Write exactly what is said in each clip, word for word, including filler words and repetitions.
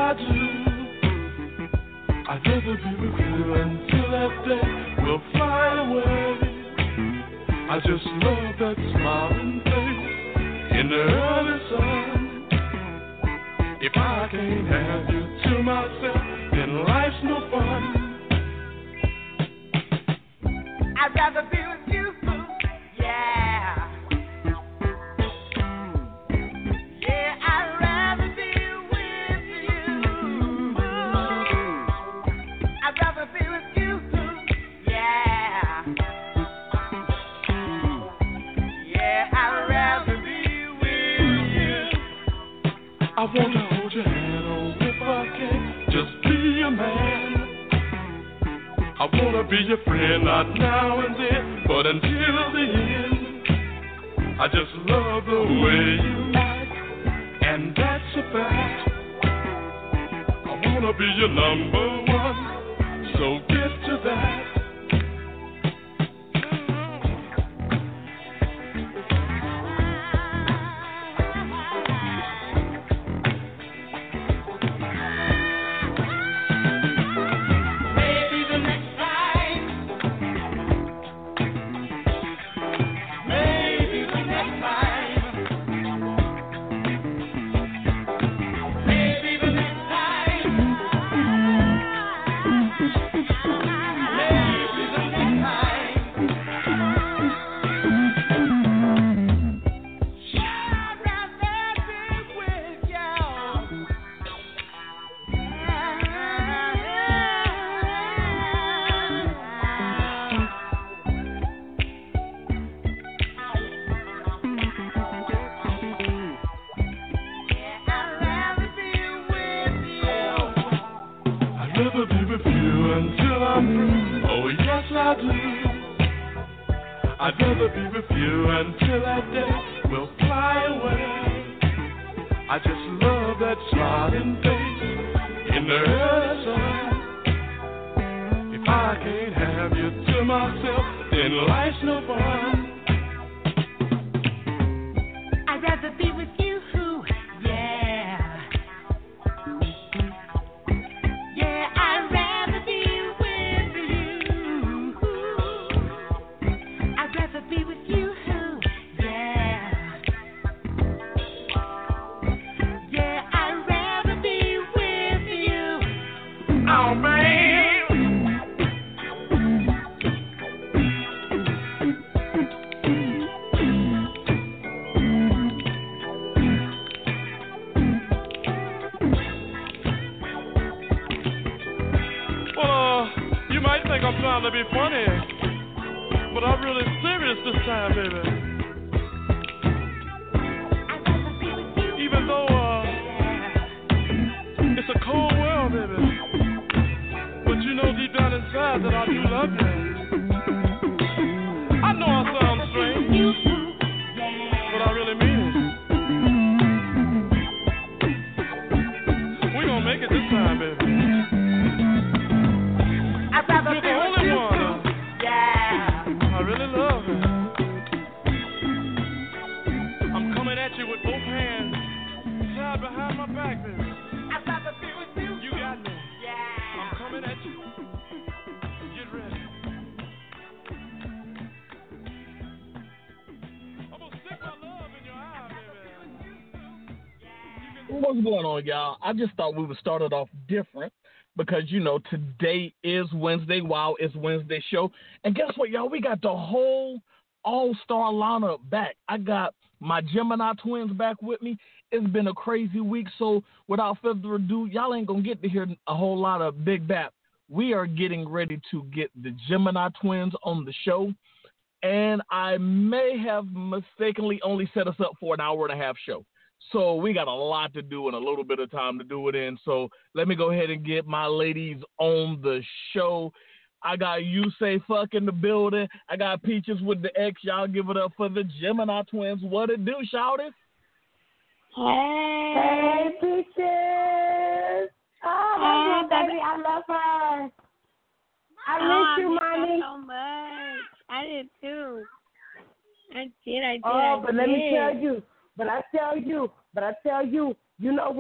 I do. I'd rather be with you until that day will fly away. I just love that smiling face in the early sun. If I can't have you to myself, then life's no fun. I'd rather be with you, yeah. Yeah, I'd rather be with you. I'd rather be with you, yeah. Yeah, I'd rather be with you. I want to hold your hand, oh, if I can, just be a man. I wanna be your friend, not now and then, but until the end. I just love the way you act, and that's a fact. I wanna be your number one, so get to that. What's going on, y'all? I just thought we would start it off different because, you know, today is Wednesday. Wow, it's Wednesday show. And guess what, y'all? We got the whole all-star lineup back. I got my Gemini twins back with me. It's been a crazy week, so without further ado, y'all ain't going to get to hear a whole lot of Big Bap. We are getting ready to get the Gemini twins on the show, and I may have mistakenly only set us up for an hour and a half show. So we got a lot to do and a little bit of time to do it in. So let me go ahead and get my ladies on the show. I got you say fuck in the building. I got Peaches with the X. Y'all give it up for the Gemini twins. What it do, shouters? Hey. Hey, Peaches. Oh, my God, baby. I love her. I oh, miss you, I mommy. so much. I did too. I did, I did. Oh, I but did. let me tell you. But I tell you, but I tell you, you know what?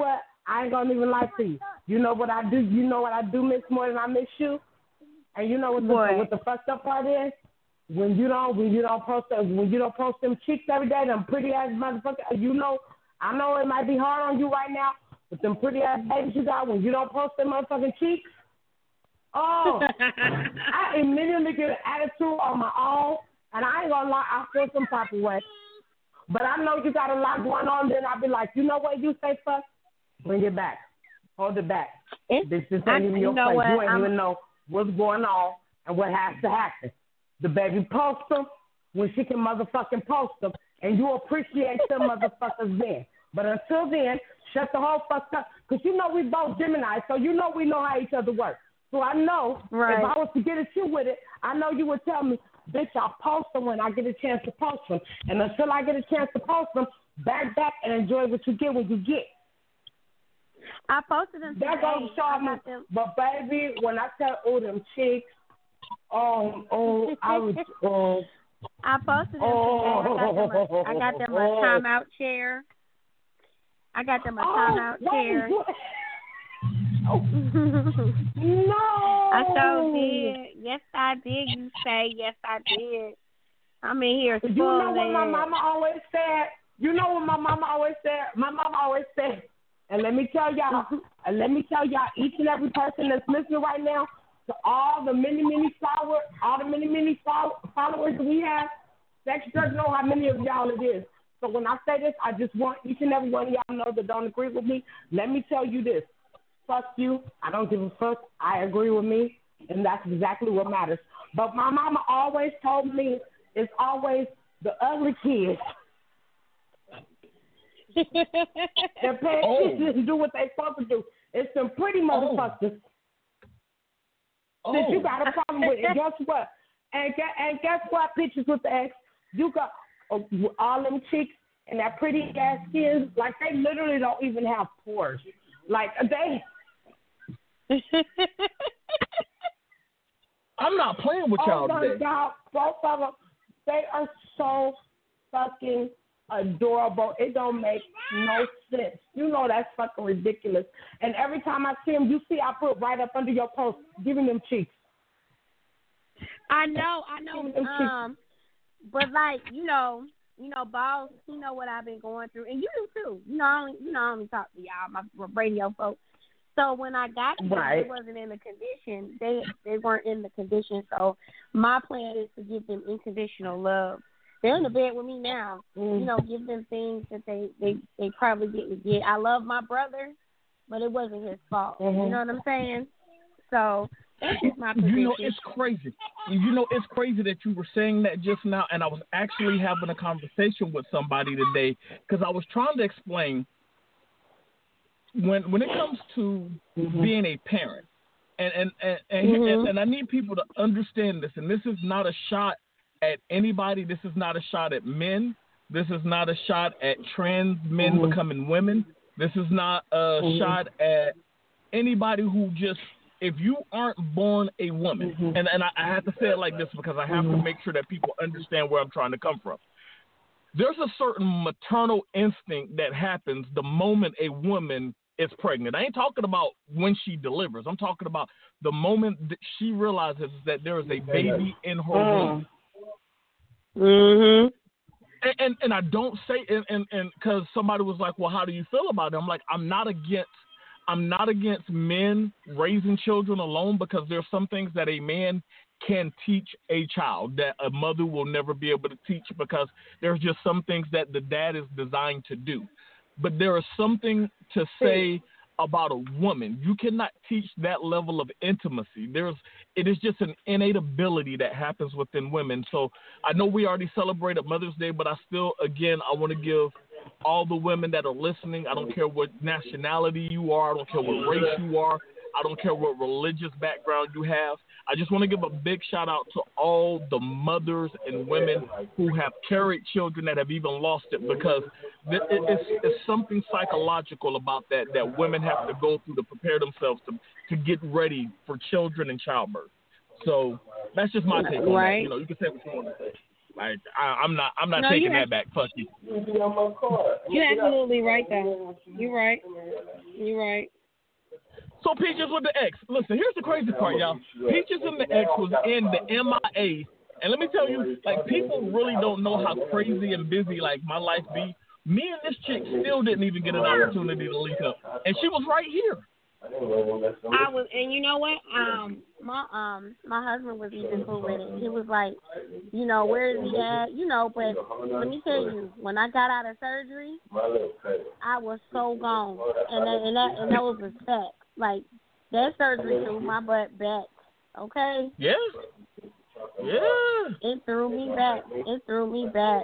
I ain't gonna even lie to you. You know what I do? You know what I do miss more than I miss you? And you know what the, What? what the fucked up part is? When you don't, when you don't post, them, when you don't post them cheeks every day, them pretty ass motherfuckers. You know, I know it might be hard on you right now, but them pretty ass babies you got, when you don't post them motherfucking cheeks, oh, I immediately get an attitude on my own, and I ain't gonna lie, I feel some type of way. But I know you got a lot going on. Then I'll be like, you know what? You say fuck, bring it back, hold it back. It's, This just I, ain't even you your know place. what? You ain't I'm, even know what's going on and what has to happen. The baby posts them when she can motherfucking post them, and you appreciate them motherfuckers then. But until then, shut the whole fuck up. Because you know we both Gemini, so you know we know how each other work. So I know right. if I was to get at you with it, I know you would tell me, bitch, I'll post them when I get a chance to post them. And until I get a chance to post them, back back and enjoy what you get when you get. I posted them today. That goes show me. But baby, when I tell all them cheeks, oh, oh, I was, oh. I posted them oh, today. I got them a, I got them a oh. timeout chair. I got them a timeout oh, chair. Oh. No. I so did. Yes, I did. You say yes, I did. I'm in here. You know what my mama always said? You know what my mama always said? My mama always said, and let me tell y'all, and let me tell y'all, each and every person that's listening right now, to all the many, many followers, all the many, many follow- followers that we have, Sex doesn't know how many of y'all it is. So when I say this, I just want each and every one of y'all know that don't agree with me. Let me tell you this. Fuck you. I don't give a fuck. I agree with me, and that's exactly what matters. But my mama always told me it's always the ugly kids that pay attention and do what they supposed to do. It's some pretty motherfuckers Oh. that you got a problem with. And guess what? And, and guess what, pictures with the ex? You got uh, all them chicks and that pretty ass skin. Like, they literally don't even have pores. Like, they... I'm not playing with y'all oh my today. God, both of them, they are so fucking adorable. It don't make no sense. You know that's fucking ridiculous. And every time I see them, you see I put right up under your post, giving them cheeks. I know, I know. Um, but like you know, you know, boss, you know what I've been going through, and you do too. You know, I only, you know, I only talk to y'all, my radio folks. So when I got them, right. they wasn't in the condition. They they weren't in the condition. So my plan is to give them unconditional love. They're in the bed with me now. Mm. You know, give them things that they, they, they probably didn't get. I love my brother, but it wasn't his fault. Mm-hmm. You know what I'm saying? So that's just my position. You know, it's crazy. You know, it's crazy that you were saying that just now, and I was actually having a conversation with somebody today because I was trying to explain when when it comes to mm-hmm. being a parent, and and and, and, mm-hmm. and and I need people to understand this, and this is not a shot at anybody. This is not a shot at men. This is not a shot at trans men mm-hmm. becoming women. This is not a mm-hmm. shot at anybody who just, if you aren't born a woman, mm-hmm. and, and I, I have to say it like this because I have mm-hmm. to make sure that people understand where I'm trying to come from. There's a certain maternal instinct that happens the moment a woman is pregnant. I ain't talking about when she delivers. I'm talking about the moment that she realizes that there is a baby in her womb. Mm-hmm. And, and and I don't say and and and because somebody was like, well, how do you feel about it? I'm like, I'm not against I'm not against men raising children alone, because there's some things that a man can teach a child that a mother will never be able to teach, because there's just some things that the dad is designed to do. But there is something to say about a woman. You cannot teach that level of intimacy. There's, it is just an innate ability that happens within women. So I know we already celebrated Mother's Day, but I still, again, I want to give all the women that are listening, I don't care what nationality you are, I don't care what race you are, I don't care what religious background you have. I just want to give a big shout out to all the mothers and women who have carried children that have even lost it, because it's, it's something psychological about that that women have to go through to prepare themselves to, to get ready for children and childbirth. So that's just my take on right. that. You know, you can say what you want to say. Like, I, I'm not, I'm not no, taking have, that back. Fuck you. You're absolutely right, though. You're right. You're right. So Peaches with the X. Listen, here's the crazy part, y'all. Peaches and the X was in the M I A, and let me tell you, like, people really don't know how crazy and busy like my life be. Me and this chick still didn't even get an opportunity to link up, and she was right here. I was, and you know what? Um, my um, my husband was even cool with it. He was like, you know, where is he at? You know, but let me tell you, when I got out of surgery, I was so gone, and that, and that, and that was a fact. Like, that surgery threw my butt back. Okay. Yeah. Yeah. It threw me back. It threw me back.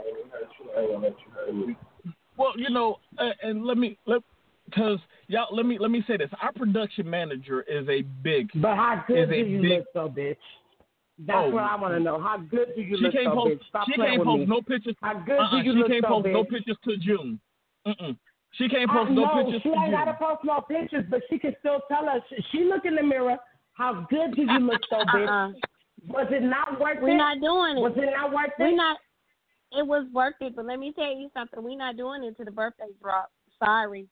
Well, you know, uh, and let me let. Because y'all, let me let me say this: our production manager is a big. But how good do you big, look, so bitch? That's oh, what I want to know. How good do you she look, can't so post, bitch? Stop she playing can't with post me. no pictures. How good uh-uh, do you she look, can't so post bitch? no pictures to June. Mm-mm. She can't post I, no, no, pictures she to ain't June. gotta post no pictures, but she can still tell us. She, she look in the mirror. How good do you look, so bitch? Uh-uh. Was it not worth We're it? not doing it. Was it not worth We're it? not. It was worth it, but let me tell you something. We're not doing it to the birthday drop. Sorry.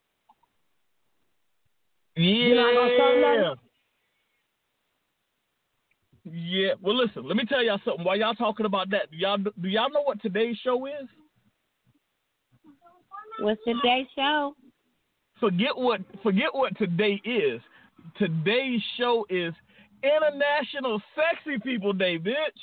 Yeah. You're not gonna show nothing? Yeah. Well, listen. Let me tell y'all something. While y'all talking about that, do y'all do y'all know what today's show is? What's today's show? Forget what forget what today is. Today's show is International Sexy People Day, bitch.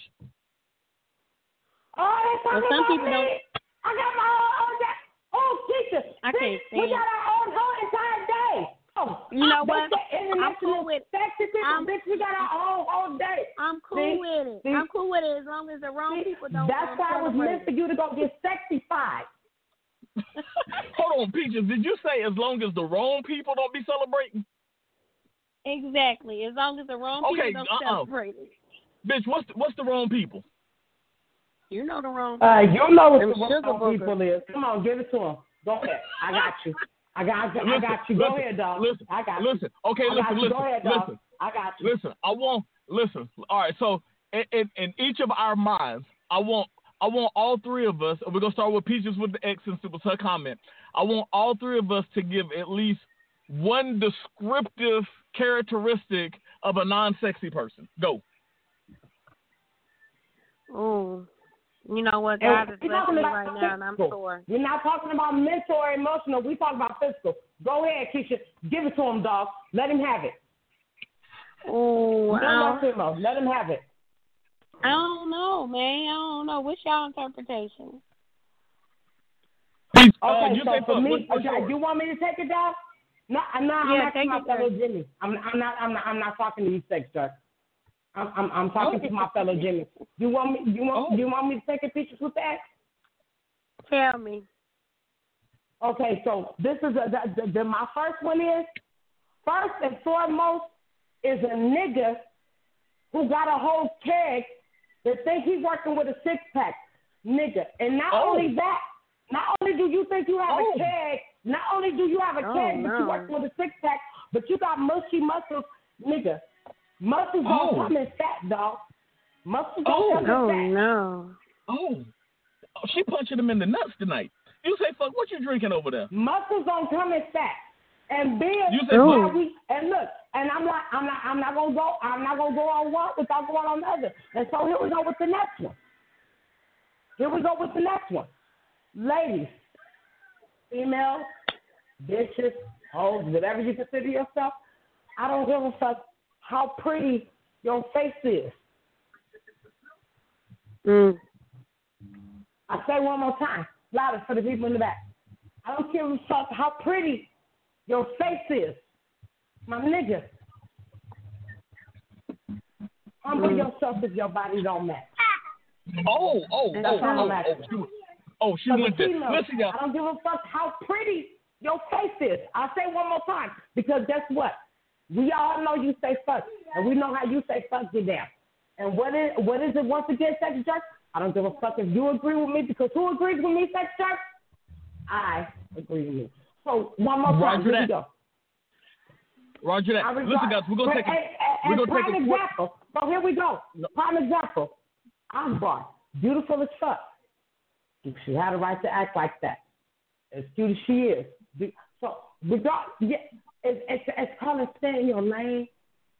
Oh, that's Well, talking some about people me. don't. I got my own, own day. Oh, teacher. I See, can't we stand got our own whole entire day. Oh, You know they what? say I'm International cool with. Sexy People, I'm, bitch. We got our own whole day. I'm cool See? with it. See? I'm cool with it as long as the wrong See? people don't. That's um, why I was celebrate meant for it. you to go get sexified. Hold on, Peaches. Did you say as long as the wrong people don't be celebrating? Exactly. As long as the wrong Okay, people don't uh-uh. celebrate it. Bitch, what's the, what's the wrong people? You know the wrong. Uh, you know what Them the sugar wrong bookers. people is. Come on, give it to them. Go ahead. I got you. I got, I got, Listen, I got you. Go listen, ahead, dog. Listen, I got you. listen. Okay, I got listen, you. listen, Go ahead, dog. listen. I got you. Listen, I want listen. All right, so in, in, in each of our minds, I want I want all three of us. We're gonna start with Peaches with the X since it was her comment. I want all three of us to give at least one descriptive characteristic of a non-sexy person. Go. Oh, you know what? And God is we're blessing talking me about right now, and I'm physical. sore. We're not talking about mental or emotional. We're talking about physical. Go ahead, Keisha. Give it to him, dog. Let him have it. Oh, I No, don't, no, Let him have it. I don't know, man. I don't know. What's y'all interpretation? Peace. Okay, uh, you so say for fuck. me, What's, what's okay, yours? you want me to take it, dog? No, I'm not. Yeah, I'm asking take my it, sir. fellow Jimmy. I'm, I'm not. I'm not. I'm not talking to you, sex jerk. I'm, I'm, I'm talking Oh. to my fellow Jimmy. You want me? You want? Oh. You want me to take a pictures with that? Tell me. Okay, so this is a, the, the, the, my first one is first and foremost is a nigga who got a whole keg that think he's working with a six pack, nigga. And not Oh. only that, not only do you think you have Oh. a keg, not only do you have a Oh, keg, but no. you working with a six pack, but you got mushy muscles, nigga. Muscles Oh. don't come in fat, dog. Muscles Oh. don't come Oh in fat. no. Oh. Oh, she punching him in the nuts tonight. You say fuck. What you drinking over there? Muscles don't come in fat. And being You say why fuck. we and look, and I'm not I'm not I'm not gonna go I'm not gonna go on one without going on the other. And so here we go with the next one. Here we go with the next one. Ladies, females, bitches, hoes, whatever you consider yourself, I don't give a fuck how pretty your face is. Mm. I say one more time, louder for the people in the back. I don't give a fuck how pretty your face is, my nigga. Humble Mm. yourself if your body don't match. Oh, oh, That's oh, all oh, I'm oh, asking. she, oh, she For the went there. females, Listen, y'all. I don't give a fuck how pretty your face is. I'll say one more time, because guess what? We all know you say fuck, and we know how you say fuck get down. And what is what is it once again, sex jerk? I don't give a fuck if you agree with me, because who agrees with me, sex jerk? I agree with you. So one more time, Roger here that. we go. Roger that. I regard- Listen, guys, we're gonna take a and, we're and, gonna and take prime a quick. example. So here we go. Prime example. Akbar, beautiful as fuck. She had a right to act like that. As cute as she is. So regard, yeah, It's, it's, it's called Stay in Your Lane.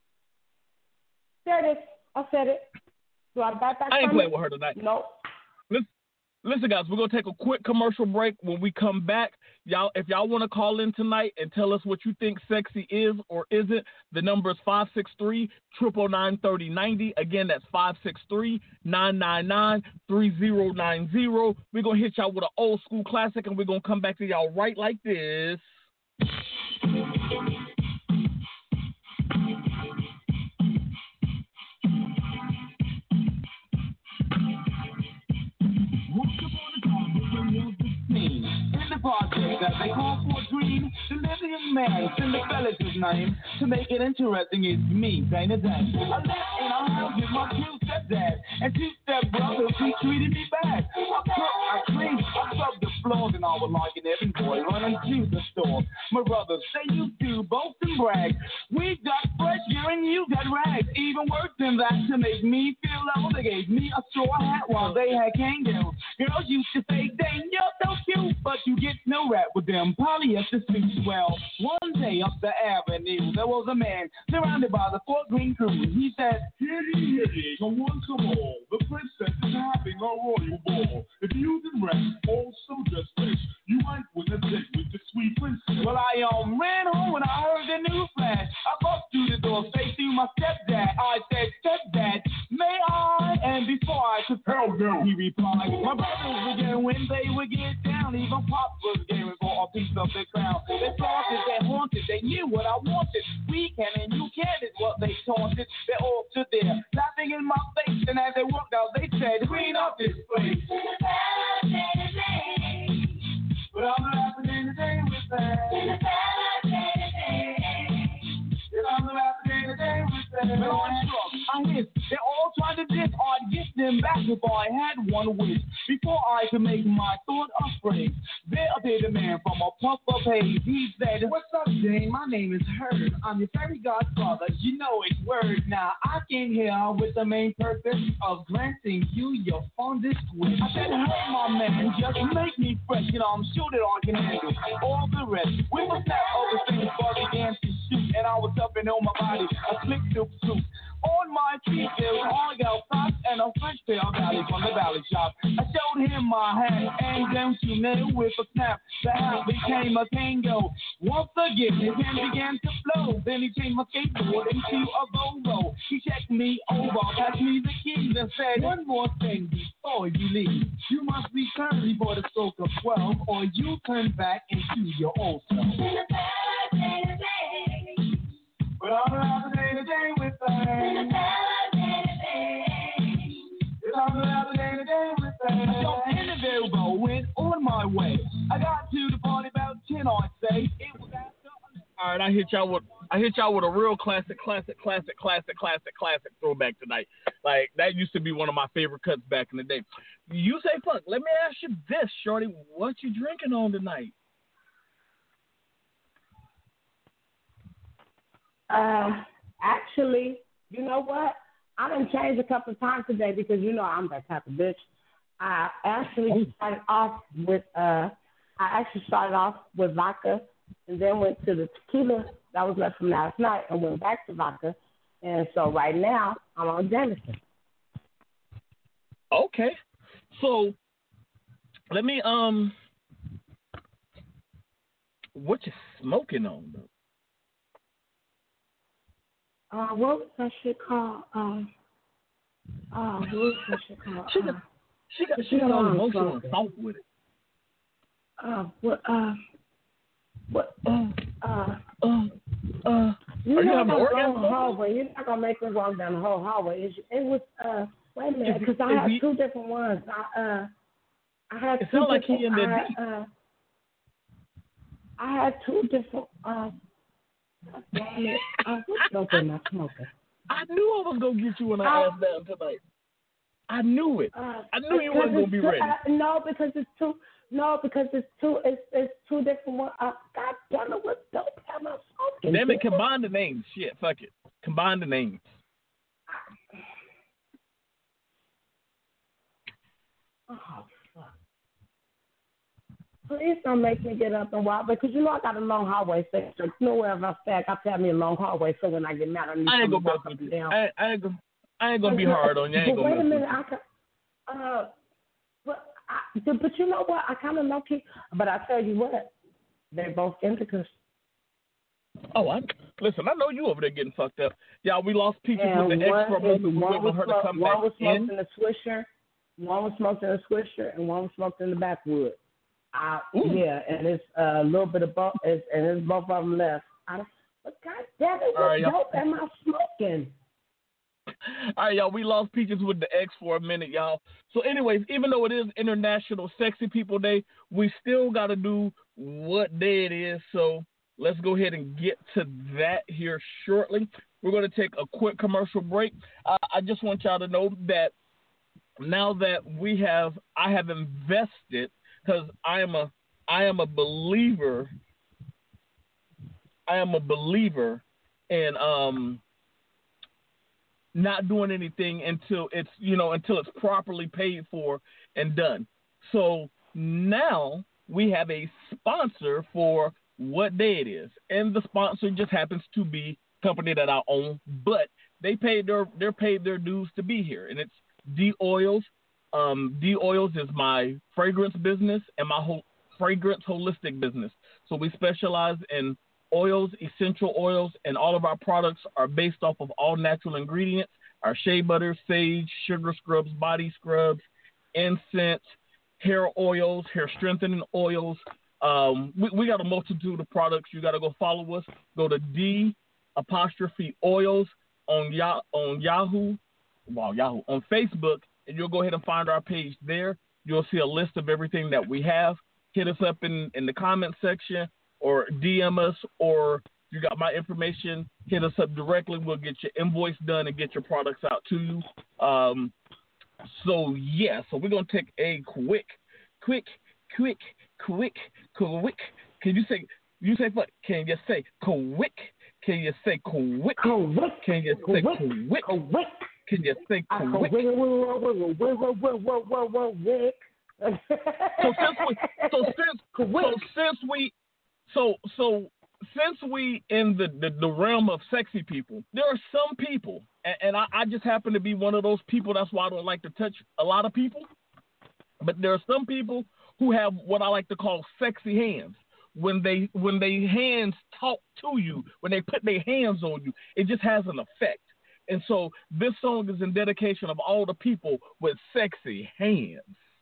There it is. I said it. Do I back back I ain't from playing it? with her tonight. Nope. Listen, listen, guys, we're gonna take a quick commercial break. When we come back, y'all, if y'all want to call in tonight and tell us what you think sexy is or isn't, the number is five six three, nine nine three oh nine oh. Again, that's five six three, nine nine nine, three oh nine oh. We're gonna hit y'all with an old school classic, and we're gonna come back to y'all right like this. In the project that they call for a dream, the living man, Cinderella's his name. To make it interesting, it's me, plain as that. I lived in a house with my two stepdad and two stepbrothers who treated me bad. I cooked, I cleaned, I scrubbed the floors, and I was like an every boy running to the store. My brothers say you do boast and brag. We got fresh gear and you got rags. Even worse than that, to make me feel old, they gave me a straw hat while they had kangaroos. Girls used to say, dang, you're so cute, but you get no rap with them polyester suits. Well, one day up the avenue, there was a man surrounded by the Fort Greene crew. He said, hitty, hitty, come on, come on. The princess is having a royal ball. If you can rap, also just fish, you might win a date with the sweet princess. Well, I um ran home when I heard the news flash. I bumped through the door, straight through my stepdad. I said, stepdad, may I? And before I could tell no, he replied, my brothers would get when they would get down. Even Pop was gaming for a piece of the crown. They taunted, they haunted, they knew what I wanted. We can and you can is what they taunted. They all stood there, laughing in my face. And as they walked out, they said, clean up this place. But I'm laughing in the day with that. I'm laughing in the day with that. When I'm drunk, I hit. They're all trying to diss. I'd get them back if I had one wish. Before I could make my thought afraid, there appeared a man from a puff of haze. He said, what's up, Jane? My name is Herb. I'm your fairy godfather. You know it's word. Now, I came here with the main purpose of granting you your fondest wish. I said, Herb, my man, just make me fresh. You know, I'm sure that I can handle all the rest. With a snap of the fingers, I began to shoot, and I was up and on my body, a slick silk suit. On my feet, there was argyle socks and a French pair of valley from the valley shop. I showed him my hat, and don't you know, with a snap, the hat became a tango. Once again, his hand began to flow. Then he changed my skateboard into a Volvo. He checked me over, passed me the keys, and said, one more thing before you leave. You must return before the stroke of twelve, or you turn back into your old self. But I'm allowed to day to day with things. I'm allowed to day to day with things. I jumped in the Volvo, went on my way. I got to the party about ten, I'd say. It was after. All right, I hit y'all with I hit y'all with a real classic, classic, classic, classic, classic, classic throwback tonight. Like that used to be one of my favorite cuts back in the day. You say funk. Let me ask you this, shorty. What you drinking on tonight? Uh, actually, you know what? I done changed a couple of times today because you know I'm that type of bitch. I actually started off with uh, I actually started off with vodka, and then went to the tequila that was left from last night, and went back to vodka, and so right now I'm on Jameson. Okay, so let me um, what you smoking on though? Uh, what was that shit called? Um, uh, what was that shit called? She got, uh, she got, she got all emotional and soft with it. Uh, what, uh, what, uh, uh, uh, uh. You're Are you not having an gonna go orgasm? in the hallway. You're not gonna make me walk down the whole hallway. It, it was, uh, wait a minute, Is- because I is had he- two different ones. I, uh, I had It two sounds like different, he in there I, deep. uh, I had two different, uh, damn it, uh, what's smoking? Not smoking. I knew I was gonna get you when I Uh, asked down tonight. I knew it. Uh, I knew you because weren't gonna it's be two, ready. Uh, no, because it's two. No, because it's two. It's it's two different ones. Uh, God damn it! What dope am I smoking? Damn it! Combine the names. Shit, fuck it. Combine the names. Oh fuck! Please don't make me get up and walk because you know I got a long hallway. So you know wherever I stay, I got to have me a long hallway. So when I get mad, I need I ain't to gonna walk mess up with and you. down. I, I ain't gonna. I ain't gonna But, be hard on you. I ain't but gonna wait a mess minute, with I can, uh, but I, but but you know what? I kind of low key. But I tell you what, they're both indicas. you. Oh, I listen. I know you over there getting fucked up. Yeah, we lost Peaches And with the one X for a is- moment. We one waiting was on her to smoke- come one back was smoked in. in the Swisher, one was smoked in the Swisher, and one was smoked in the backwood. I, Ooh. yeah, and it's a little bit of both, and it's both of them left. I, but God damn it, All what right, y'all. dope am I smoking? All right, y'all. We lost Peaches with the X for a minute, y'all. So, anyways, even though it is International Sexy People Day, we still got to do what day it is. So, let's go ahead and get to that here shortly. We're going to take a quick commercial break. Uh, I just want y'all to know that now that we have, I have invested because I am a, I am a believer. I am a believer in um. not doing anything until it's, you know, until it's properly paid for and done. So now we have a sponsor for what day it is. And the sponsor just happens to be a company that I own, but they paid their, they're paid their dues to be here. And it's D Oils. Um, D Oils is my fragrance business and my whole fragrance holistic business. So we specialize in oils, essential oils, and all of our products are based off of all natural ingredients. Our shea butter, sage, sugar scrubs, body scrubs, incense, hair oils, hair strengthening oils. Um, we, we got a multitude of products. You got to go follow us. Go to D apostrophe oils on ya- on Yahoo, wow, Yahoo, on Facebook, and you'll go ahead and find our page there. You'll see a list of everything that we have. Hit us up in, in the comment section or D M us, or you got my information, hit us up directly. We'll get your invoice done and get your products out to you. Um, so, yeah, so we're going to take a quick, quick, quick, quick, quick. Can you say, you say what? Can you say quick? Can you say quick? Quick. Can you say Quick. quick? Quick. Can you say I go quick? wiggle, wiggle, wiggle, wiggle, wiggle, wiggle, wiggle, wiggle. So since we, so since, so since we, so so since we in the, the, the realm of sexy people, there are some people, and, and I, I just happen to be one of those people. That's why I don't like to touch a lot of people. But there are some people who have what I like to call sexy hands. When they when they hands talk to you, when they put their hands on you, it just has an effect. And so this song is in dedication of all the people with sexy hands.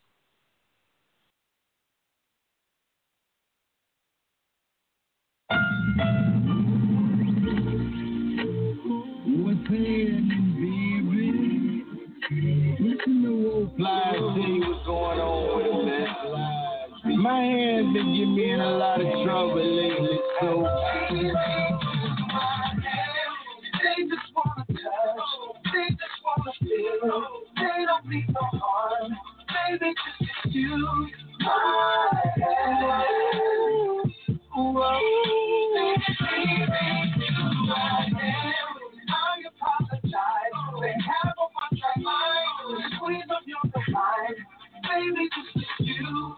What's happening, baby? Listen to old Fly, tell you what's going on with it, man. My hands been getting me in a lot of trouble lately, so they just wanna touch, they just wanna feel, they don't need no harm, baby, just use my hands. Whoa. I apologize. They have a one track mind. Squeeze up your behind. Baby, just you.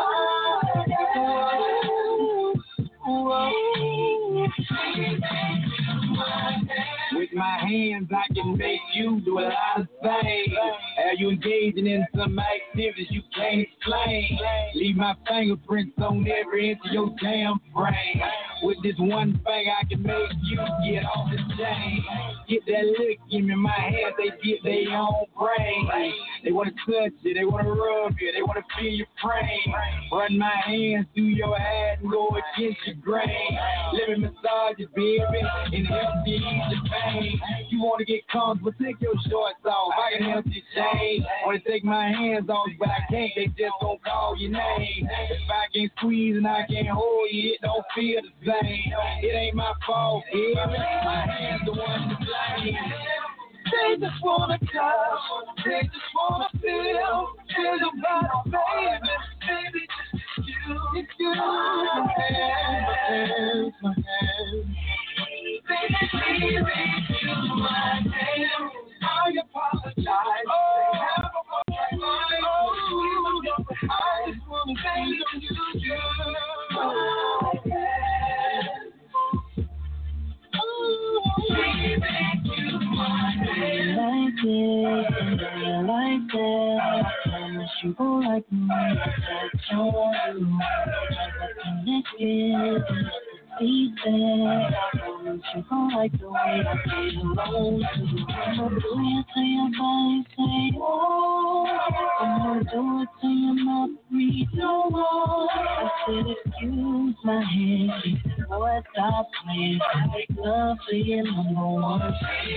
With my hands, I can make you do a lot of things. Are you engaging in some activities you can't explain? Leave my fingerprints on every inch of your damn brain. With this one thing, I can make you get off the chain. Get that lick in me, my hands, they get their own brain. They want to touch you, they want to rub you, they want to feel your frame. Run my hands through your head and go against your grain. Let me massage you, baby, and help you ease the pain. You want to get comfortable, take your shorts off. I can help you change. Want to take my hands off, but I can't. They just don't call your name. If I can't squeeze and I can't hold you, it don't feel the same. It ain't my fault, baby. My hands the one to blame. They just wanna touch, they just wanna feel, feel your body, baby, baby, just you, it's you, my hands, my hands, my hands. Baby, please, you my hands. I apologize. Oh, they have a one mind. Oh, you know I just wanna Like it, and like that. I promise you gon' like me. That's all I do. Connected, see that. I promise you gon' like the way I feel alone. I'ma do it till your body say oh. I'ma do it till your mouth reads no more. I said excuse my hand, before I stop playing. Make love to your number one.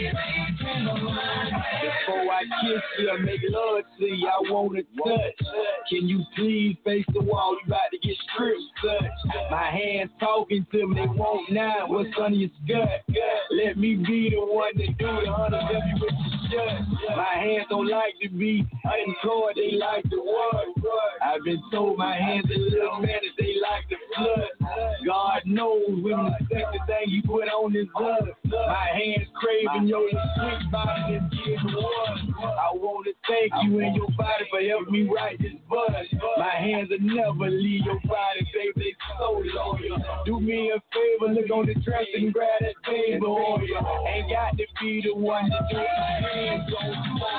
Before I kiss you, I make love to you, I wanna touch. Can you please face the wall? You about to get stripped, touch. My hands talking to me, they won't now. What's under your skirt? Let me be the one to do the honor of you with your shut. My hands don't like to be unemployed, they like to work. I've been told my hands are little man that they like to flood. God knows when the second thing you put on is love. My hands craving your sweet body and give one. I want to thank you and your body for helping me write this buzz. My hands will never leave your body, baby, they so loyal. Do me a favor, look on the dress and grab that table on you. Ain't got to be the one to do it. My hands on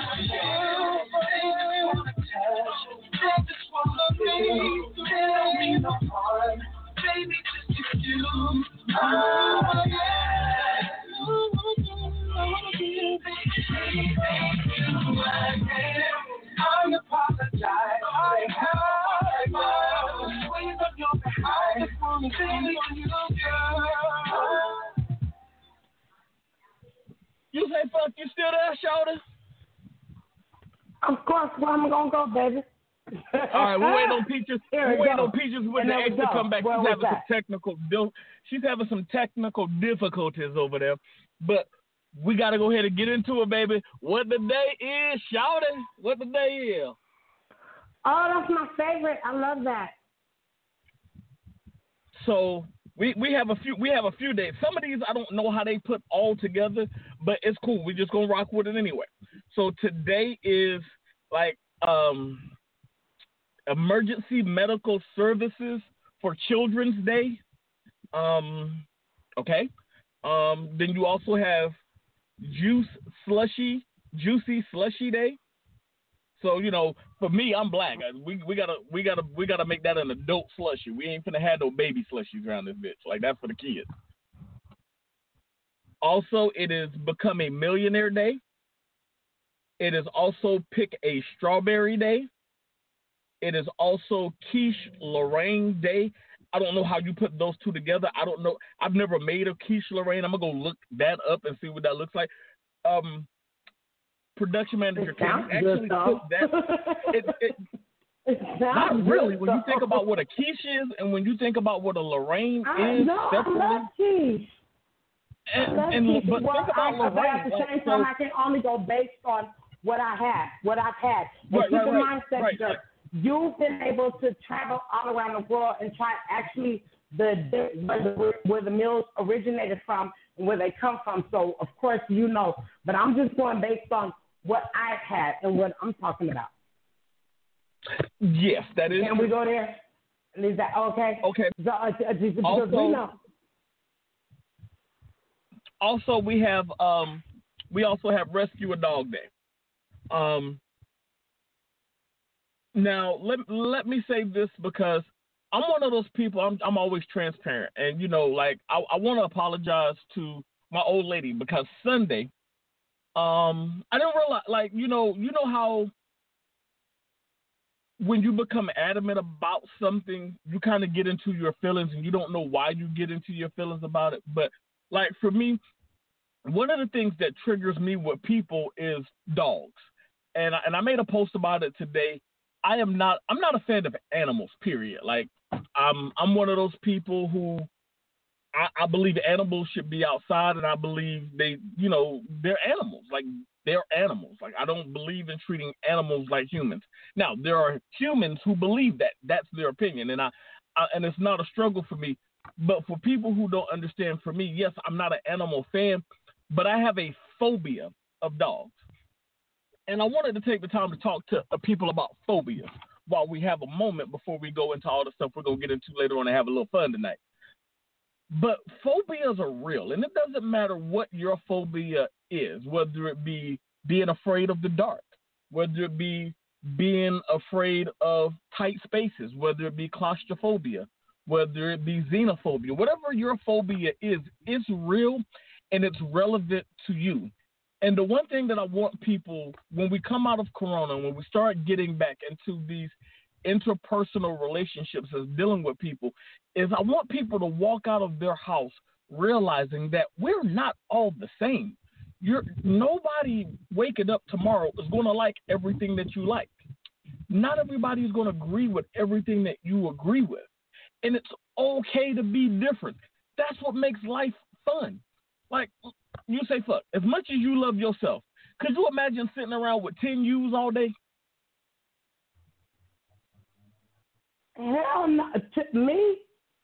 just wanna be, tell me no harm, baby, just you. Oh, yeah. I apologize. I have my ways of your behind. I just wanna be on you, girl. You say fuck, you still there, Shorty? Of course, where I'm gonna go, baby. All right, we're waiting on Peaches. We're waiting on Peaches with And the there X we to go. come back. Where She's was having some that? technical. dil- She's having some technical difficulties over there, but we got to go ahead and get into it, baby. What the day is, Shorty? What the day is? Oh, that's my favorite. I love that. So we, we have a few we have a few days. Some of these I don't know how they put all together, but it's cool. We're just gonna rock with it anyway. So today is like um, Emergency Medical Services for Children's Day. Um, okay. Um, then you also have Juice Slushy, Juicy Slushy Day. So you know, for me, I'm black. We we gotta we gotta we gotta make that an adult slushy. We ain't finna have no baby slushies around this bitch. Like that's for the kids. Also, it is Become a Millionaire Day. It is also Pick a Strawberry Day. It is also Quiche Lorraine Day. I don't know how you put those two together. I don't know. I've never made a quiche Lorraine. I'm gonna go look that up and see what that looks like. Um, production manager, It can sounds you actually good, though. put that? It, it, It not sounds really. good, When you think though. about what a quiche is, and when you think about what a Lorraine I is, know, I separately, love cheese. I and, love and cheese. but well, think about I, Lorraine. but at the like, same so- time, I can only go based on what I have, what I've had. And Right, keep right, in right, mind, that right, that right. you've been able to travel all around the world and try actually the, the where, the where the meals originated from and where they come from. So of course you know, but I'm just going based on what I've had and what I'm talking about. Yes, that is. Can we go there? Is that okay? Okay. So, uh, uh, because Also- we know. Also, we have um, we also have Rescue a Dog Day. Um, now let let me say this because I'm one of those people. I'm I'm always transparent, and you know, like I, I want to apologize to my old lady because Sunday, um, I didn't realize, like you know, you know how when you become adamant about something, you kind of get into your feelings, and you don't know why you get into your feelings about it. But like for me, one of the things that triggers me with people is dogs, and I, and I made a post about it today. I am not I'm not a fan of animals. Period. Like I'm I'm one of those people who I, I believe animals should be outside, and I believe they you know they're animals. Like they're animals. Like I don't believe in treating animals like humans. Now there are humans who believe that. That's their opinion, and I, I and it's not a struggle for me. But for people who don't understand, for me, yes, I'm not an animal fan, but I have a phobia of dogs. And I wanted to take the time to talk to uh, people about phobias. while we have a moment before we go into all the stuff we're going to get into later on and have a little fun tonight. But phobias are real, and it doesn't matter what your phobia is, whether it be being afraid of the dark, whether it be being afraid of tight spaces, whether it be claustrophobia, whether it be xenophobia, whatever your phobia is, it's real and it's relevant to you. And the one thing that I want people, when we come out of Corona, when we start getting back into these interpersonal relationships as dealing with people, is I want people to walk out of their house realizing that we're not all the same. You're nobody waking up tomorrow is going to like everything that you like. Not everybody is going to agree with everything that you agree with. And it's okay to be different. That's what makes life fun. Like, you say, fuck, as much as you love yourself, could you imagine sitting around with ten yous all day? Hell no. To me,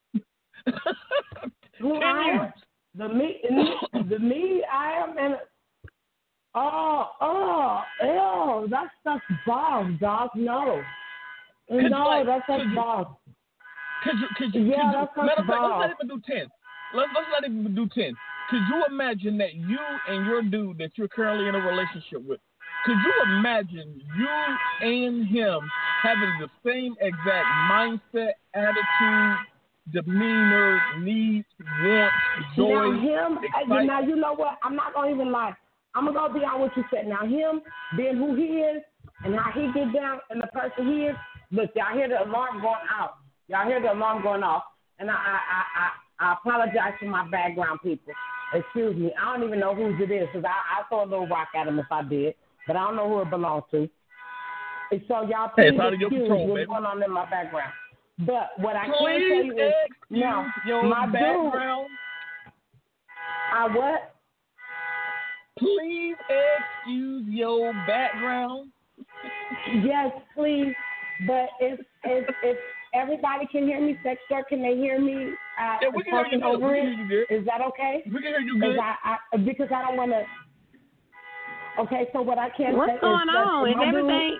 who I am, the me, the me I am, and oh, oh, ew, that stuff's bomb, dog. No, no, like, that stuff's bomb. Could you, could you, yeah, could that's you, matter of fact, bomb. let's not even do ten. Let's, let's not even do ten. Could you imagine that you and your dude that you're currently in a relationship with, could you imagine you and him having the same exact mindset, attitude, demeanor, needs, wants, joy, now him, excitement? now you know what? I'm not gonna even lie. I'm gonna go beyond what you said. Now him being who he is and how he get down and the person he is. Look, y'all hear the alarm going out. Y'all hear the alarm going off, and I I I, I apologize for my background people. Excuse me. I don't even know whose it is because I I throw a little rock at him if I did, but I don't know who it belongs to. And so y'all please hey, excuse control, what's baby. going on in my background. But what I Please can tell you is, no, your my background. dude, I what? Please excuse your background. Yes, please. But if if if everybody can hear me, sex store, can they hear me? Uh, yeah, we can hear you good. We can hear you good. Is that okay? We can hear you good. I, I, because I don't want to. Okay, so what I can't What's say going is on? Is everything?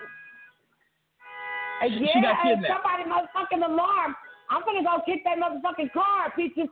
Dude, yeah, hey, somebody motherfucking alarm. I'm gonna go kick that motherfucking car, Peaches.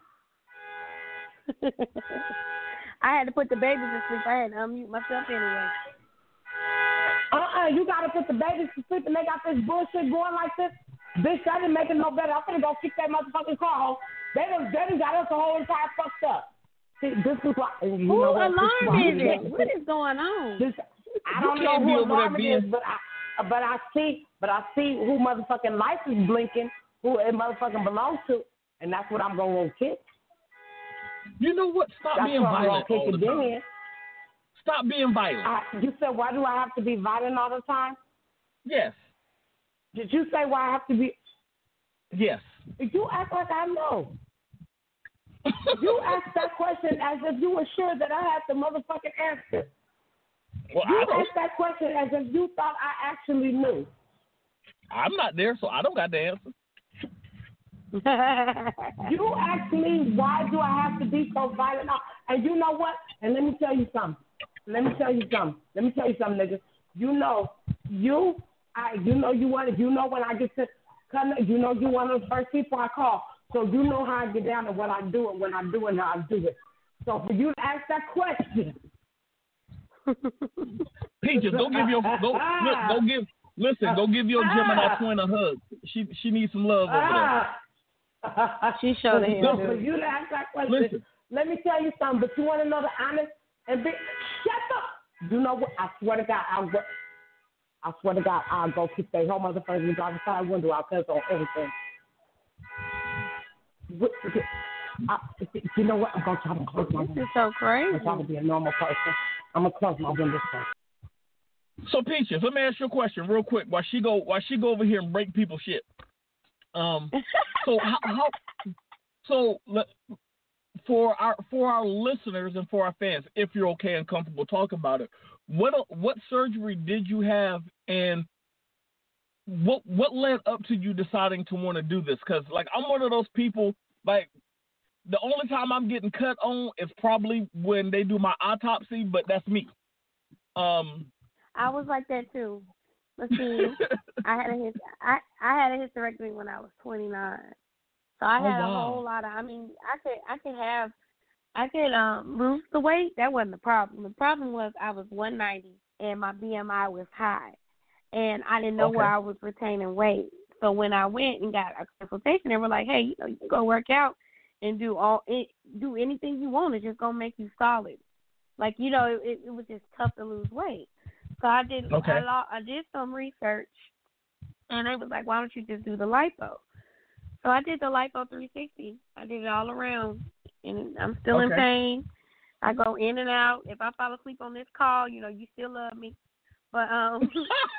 I had to put the babies to sleep. I had to unmute myself anyway. Uh-uh, you gotta put the babies to sleep and they got this bullshit going like this. Bitch, that didn't make it no better. I'm gonna go kick that motherfucking car home. They done, they done got us the whole entire fucked up. See, this is why. You who know what, alarm is it? What is going on? This, I don't know who alarm it is, but I, but I see, but I see who motherfucking lights is blinking, who it motherfucking belongs to, and that's what I'm gonna kick. You know what? Stop that's being violent all the time. In. Stop being violent. I, you said, why do I have to be violent all the time? Yes. Did you say why I have to be? Yes. You act like I know. You asked that question as if you were sure that I had the motherfucking answer. Well, you I don't. asked that question as if you thought I actually knew. I'm not there, so I don't got the answer. You asked me why do I have to be so violent, and you know what? And let me tell you something. Let me tell you something. Let me tell you something, nigga. You know, you, I, you know, you want. You know when I get to come, you know, you one of the first people I call. So you know how I get down and what I do and when I do and how I do it. So for you to ask that question, Peaches, go give your go look, go give listen, go give your Gemini twin a hug. She she needs some love over there. She showed him. So for you to ask that question, listen. Let me tell you something. But you want to know the honest and be shut up. You know what? I swear to God, I will. I swear to God, I'll go keep that whole motherfucker and drive the side window. I'll cuss on everything. What, I, you know what? I'm going to try to close my window. This is so crazy. I'm trying to be a normal person. I'm going to close my window first. So, Peaches, let me ask you a question real quick. While she go, while she go over here and break people's shit. Um, so how, how so for our for our listeners and for our fans, if you're okay and comfortable talking about it, what what surgery did you have, and what what led up to you deciding to want to do this? Because like I'm one of those people, like the only time I'm getting cut on is probably when they do my autopsy, but that's me. Um, I was like that too. Let's see. I had a his, I I had a hysterectomy when I was twenty-nine. So I Oh, had wow. a whole lot of. I mean, I could I could have I could um lose the weight. That wasn't the problem. The problem was I was one ninety and my B M I was high, and I didn't know Okay. where I was retaining weight. So when I went and got a consultation, they were like, "Hey, you know, you can go work out and do all it, do anything you want. It's just gonna make you solid." Like, you know, it, it was just tough to lose weight. So I did Okay. I, lo- I did some research, and they was like, "Why don't you just do the lipo?" So I did the lipo three sixty. I did it all around, and I'm still in Okay. pain. I go in and out. If I fall asleep on this call, you know, you still love me. But um,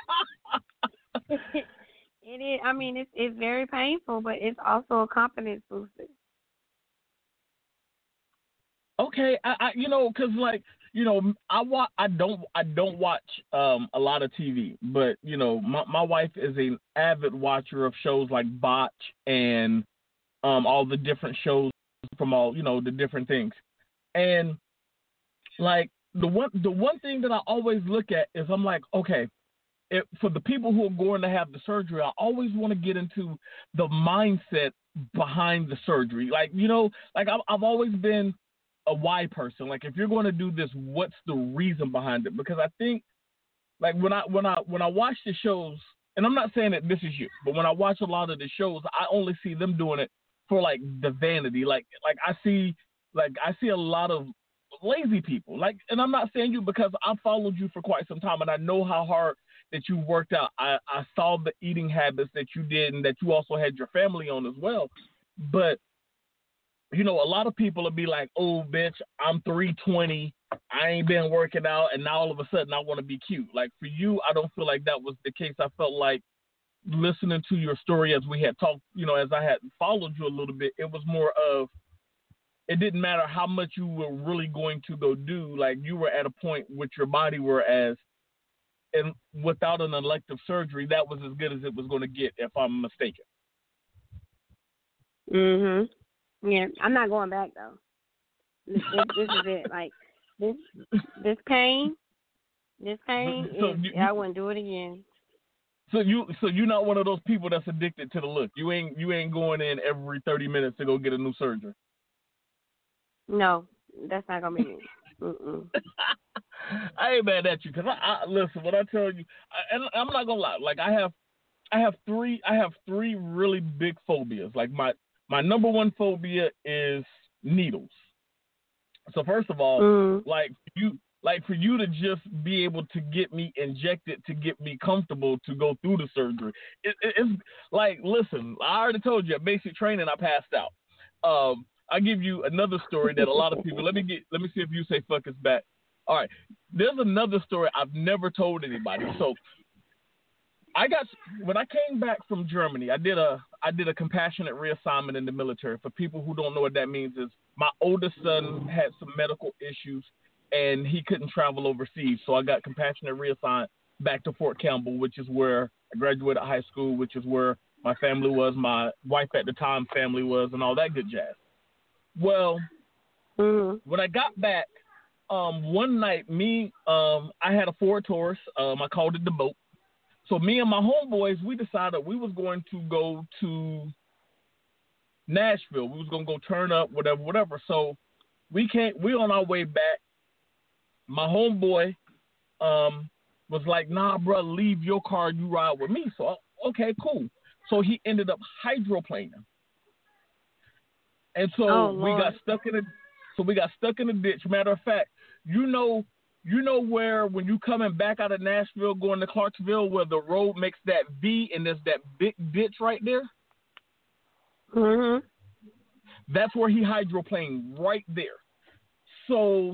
it is. I mean, it's it's very painful, but it's also a confidence booster. Okay, I, I you know, cause like you know, I wa- I don't I don't watch um a lot of T V, but you know, my my wife is an avid watcher of shows like Botch and um all the different shows from all you know the different things, and like the one the one thing that I always look at is I'm like, okay, if, for the people who are going to have the surgery, I always want to get into the mindset behind the surgery, like you know, like I've I've always been a why person. Like, if you're going to do this, what's the reason behind it? Because I think, like, when I when I when I watch the shows, and I'm not saying that this is you, but when I watch a lot of the shows, I only see them doing it for like the vanity. Like, like I see, like I see a lot of lazy people. Like, and I'm not saying you because I followed you for quite some time, and I know how hard that you worked out. I I saw the eating habits that you did, and that you also had your family on as well. But you know, a lot of people will be like, oh, bitch, I'm three twenty. I ain't been working out, and now all of a sudden I want to be cute. Like, for you, I don't feel like that was the case. I felt like listening to your story as we had talked, you know, as I had followed you a little bit, it was more of, it didn't matter how much you were really going to go do. Like, you were at a point with your body whereas, and without an elective surgery, that was as good as it was going to get, if I'm mistaken. Mhm. Yeah, I'm not going back though. This, this, this is it. Like this, this pain, this pain. So is, you- I wouldn't do it again. So you, so you're not one of those people that's addicted to the look. You ain't, you ain't going in every thirty minutes to go get a new surgery. No, that's not gonna be me. Mm-mm. I ain't mad at you because I, I listen. What I tell you, I, and I'm not gonna lie. Like I have, I have three, I have three really big phobias. Like my, my number one phobia is needles. So first of all, Mm. like you, like for you to just be able to get me injected to get me comfortable to go through the surgery, it, it, it's like, listen, I already told you at basic training I passed out. Um, I give you another story that a lot of people. Let me get. Let me see if you say fuck us back. All right. There's another story I've never told anybody. So I got when I came back from Germany, I did a I did a compassionate reassignment in the military. For people who don't know what that means, is my oldest son had some medical issues and he couldn't travel overseas, so I got compassionate reassigned back to Fort Campbell, which is where I graduated high school, which is where my family was, my wife at the time family was, and all that good jazz. Well, Mm. when I got back, um, one night, me, um, I had a Ford Taurus. Um, I called it the boat. So me and my homeboys, we decided we was going to go to Nashville. We was gonna go turn up, whatever, whatever. So we can't. We on our way back. My homeboy um, was like, "Nah, bro, leave your car. You ride with me." So okay, cool. So he ended up hydroplaning, and so Oh, we got Lord. stuck in a. So we got stuck in a ditch. Matter of fact, you know. You know where when you coming back out of Nashville going to Clarksville where the road makes that V and there's that big ditch right there? Mhm. That's where he hydroplaned right there. So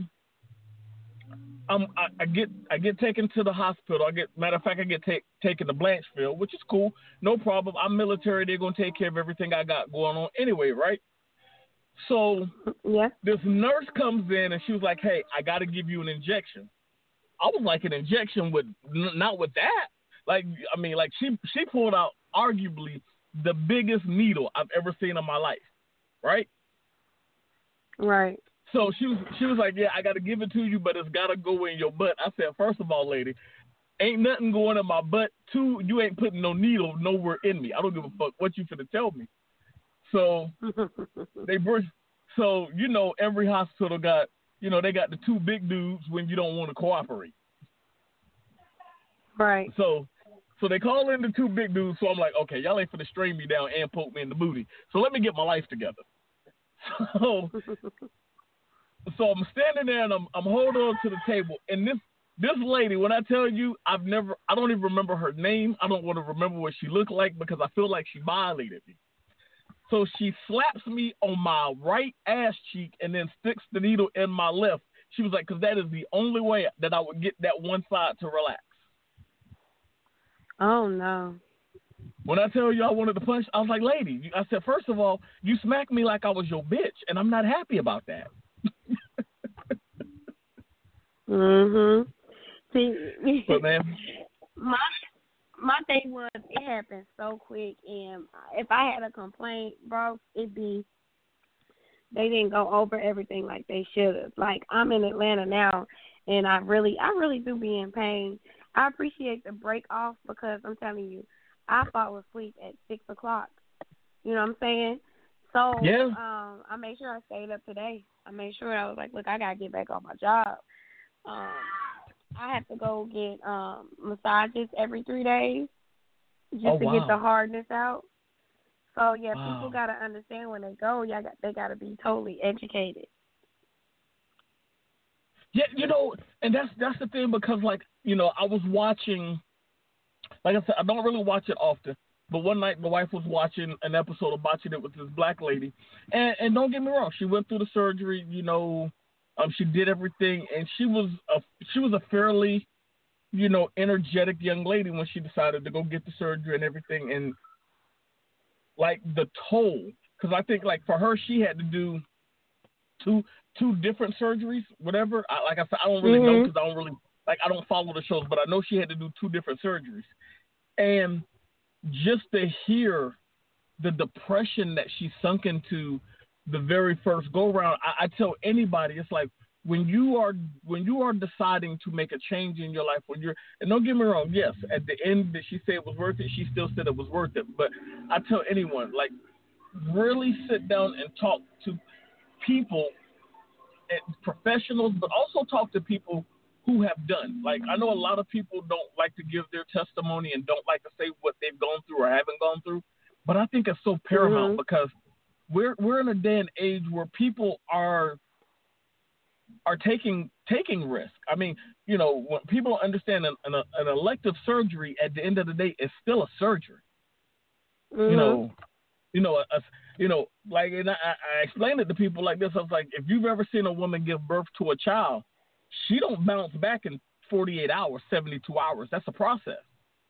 um, I, I get I get taken to the hospital. I get matter of fact I get take, taken to Blanchfield, which is cool. No problem. I'm military. They're gonna take care of everything I got going on anyway, right? So Yeah. this nurse comes in and she was like, "Hey, I got to give you an injection." I was like, "An injection with not with that?" Like, I mean, like she she pulled out arguably the biggest needle I've ever seen in my life, right? Right. So she was she was like, "Yeah, I got to give it to you, but it's got to go in your butt." I said, "First of all, lady, ain't nothing going in my butt. Two, you ain't putting no needle nowhere in me. I don't give a fuck what you finna tell me. So they bring, so you know every hospital got, you know, they got the two big dudes when you don't want to cooperate. Right. So so they call in the two big dudes. So I'm like, okay, y'all ain't finna strain me down and poke me in the booty. So let me get my life together. So so I'm standing there and I'm I'm holding on to the table, and this this lady, when I tell you, I've never, I don't even remember her name. I don't want to remember what she looked like because I feel like she violated me. So she slaps me on my right ass cheek and then sticks the needle in my left. She was like, because that is the only way that I would get that one side to relax. Oh, no. When I tell you I wanted to punch, I was like, lady, I said, first of all, you smacked me like I was your bitch, and I'm not happy about that. Mm-hmm. See, but, man. my, my thing was, it happened so quick, and if I had a complaint, bro, it'd be they didn't go over everything like they should have. Like, I'm in Atlanta now, and I really, I really do be in pain. I appreciate the break off because I'm telling you, I fell asleep at six o'clock. You know what I'm saying? So yeah. um, I made sure I stayed up today. I made sure I was like, look, I got to get back on my job. Um, I have to go get um, massages every three days just oh, to wow. get the hardness out. So, yeah, wow. people got to understand when they go, yeah, they got to be totally educated. Yeah, you know, and that's that's the thing because, like, you know, I was watching, like I said, I don't really watch it often, but one night my wife was watching an episode of Watching It with this black lady, and, and don't get me wrong, she went through the surgery, you know, um, she did everything, and she was a she was a fairly, you know, energetic young lady when she decided to go get the surgery and everything, and like the toll, because I think like for her she had to do two two different surgeries, whatever. I, like I said, I don't really mm-hmm. know because I don't really like I don't follow the shows, but I know she had to do two different surgeries, and just to hear the depression that she sunk into the very first go round, I, I tell anybody, it's like when you are when you are deciding to make a change in your life, when you're and don't get me wrong, yes, at the end did she say it was worth it? She still said it was worth it. But I tell anyone, like, really sit down and talk to people, professionals, but also talk to people who have done. Like, I know a lot of people don't like to give their testimony and don't like to say what they've gone through or haven't gone through, but I think it's so paramount mm-hmm. because we're we're in a day and age where people are are taking taking risk. I mean, you know, when people understand an, an, an elective surgery at the end of the day is still a surgery. Mm-hmm. You know, you know, a, a, you know, like, and I, I explained it to people like this. I was like, if you've ever seen a woman give birth to a child, she don't bounce back in forty-eight hours, seventy-two hours. That's a process.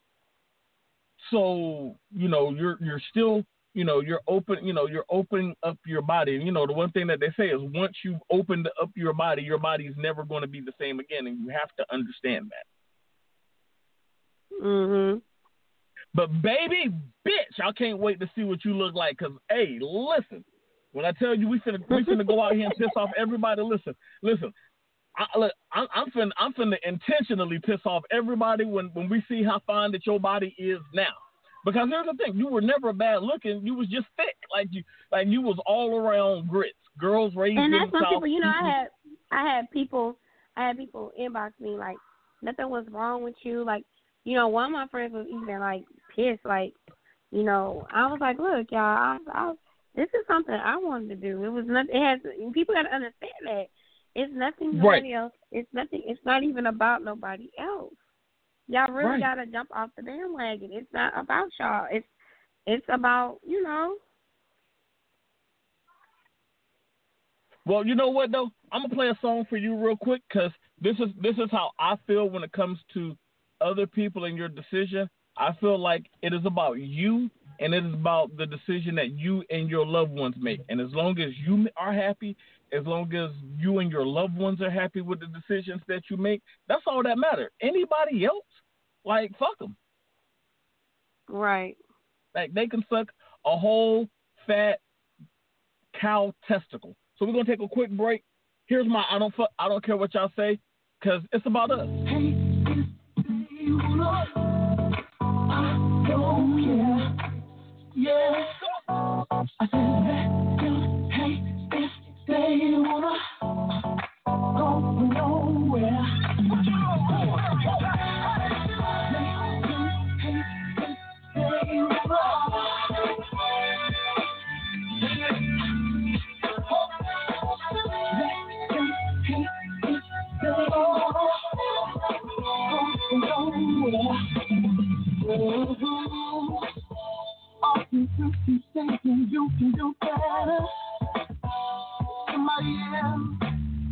So, you know, you're you're still, you know, you're open, you know, you're opening up your body. And, you know, the one thing that they say is once you've opened up your body, your body is never going to be the same again. And you have to understand that. Mm-hmm. But, baby, bitch, I can't wait to see what you look like. Because, hey, listen, when I tell you we finna, we finna go out here and piss off everybody, listen, listen. I, look, I'm, I'm finna, I'm finna intentionally piss off everybody when, when we see how fine that your body is now. Because here's the thing, you were never bad looking. You was just thick, like you, like you was all around grits. Girls raised and in that's the some South. people, you know, I had, I had people, I had people inbox me like nothing was wrong with you. Like, you know, one of my friends was even like pissed. Like, you know, I was like, look, y'all, I, I, this is something I wanted to do. It was not. It has. People got to understand that. It's nothing nobody right. else. It's nothing. It's not even about nobody else. Y'all really right. gotta jump off the bandwagon. It's not about y'all. It's it's about, you know. Well, you know what though? I'm gonna play a song for you real quick because this is this is how I feel when it comes to other people and your decision. I feel like it is about you and it is about the decision that you and your loved ones make. And as long as you are happy, as long as you and your loved ones are happy with the decisions that you make, that's all that matters. Anybody else, like, fuck them. Right. Like, they can suck a whole fat cow testicle. So we're going to take a quick break. Here's my I don't fuck, I don't care what y'all say because it's about us. Hey, you wanna. I don't care. Yeah. I said let them hate if they wanna go nowhere. Let them hate if they wanna. Often you thinking you can do better. Somebody else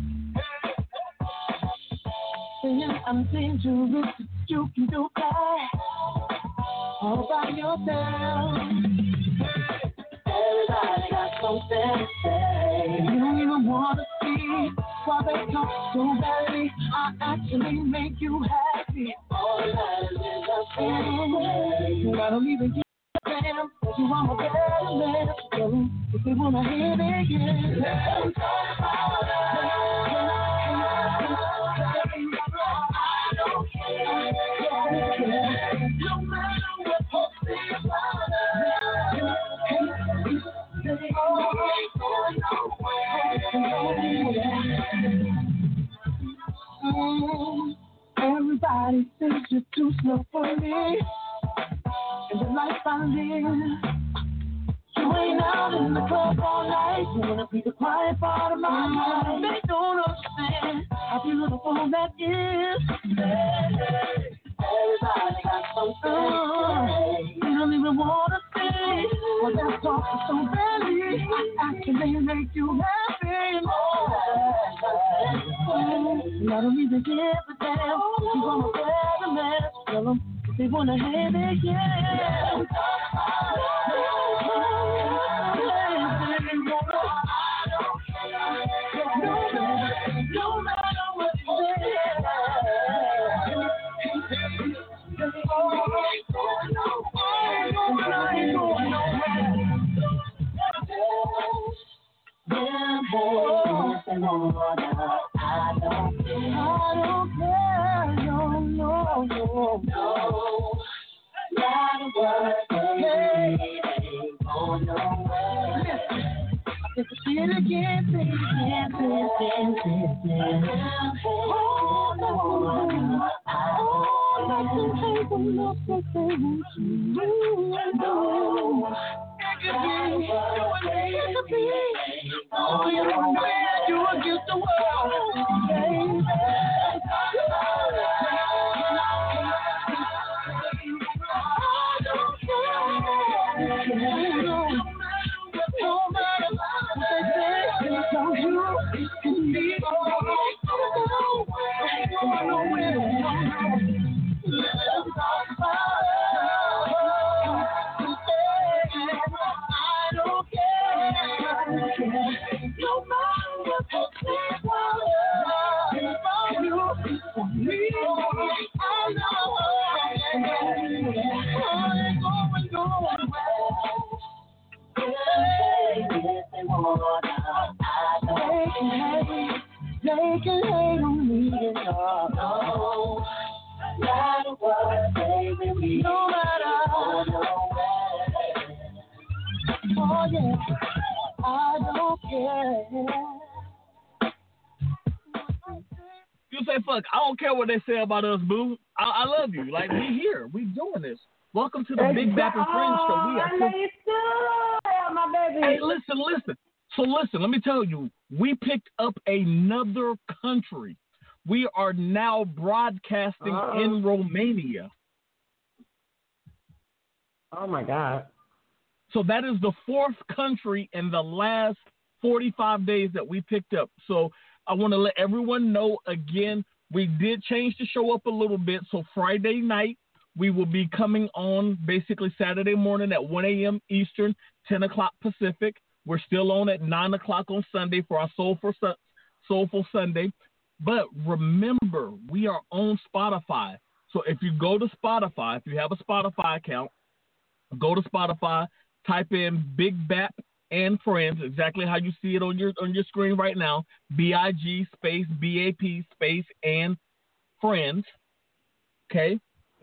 saying I'm dangerous, but you can do that all by yourself. Everybody got something to say. You don't even want to see why they talk so badly. I actually make you happy. All that is nothing. I don't even give a damn. You want a better man. So if they want to hear me again, let them talk about it. I don't care. No matter what you say about it. Everybody thinks you're too slow for me. And the life I live, you ain't out in the club all night. You wanna be the quiet part of my life. They don't understand how beautiful that is. Everybody got something. You don't even wanna see what that talk is so badly. I actually make you happy. I don't even give a damn. You want a better man. Tell them if they wanna hear me, yeah. No matter what you say. Yeah, boy, if they wanna, I don't care. I don't care, no, no, no, no. Not a word, hey, ain't going nowhere. Listen, if I see it again, say it again, say it again, say it again. Oh, no, oh, like the table up that they want you to know. It could be, it could be. Oh, you know where you against the world, baby. No matter what they say, don't you can be nowhere. Let's talk about it. I don't care. No matter what they say about you, for me, I know I ain't going nowhere. If they wanna, I know they can hate, they can hate on me and all. No matter what, baby, we no matter. Oh yeah, I don't care. You say fuck, I don't care what they say about us, boo. I, I love you. Like, we here, we doing this. Welcome to the Hey, Big Bap and Friends Show. We I are know you still, my baby. Hey, listen, listen. So listen, let me tell you, we picked up another country. We are now broadcasting Uh-oh. in Romania. Oh my God. So that is the fourth country in the last forty-five days that we picked up. So I want to let everyone know again, we did change the show up a little bit. So Friday night, we will be coming on basically Saturday morning at one a.m. Eastern, ten o'clock Pacific. We're still on at nine o'clock on Sunday for our Soulful, Soulful Sunday. But remember, we are on Spotify. So if you go to Spotify, if you have a Spotify account, go to Spotify, type in Big Bap and Friends, exactly how you see it on your on your screen right now, B I G space B A P space and Friends. Okay?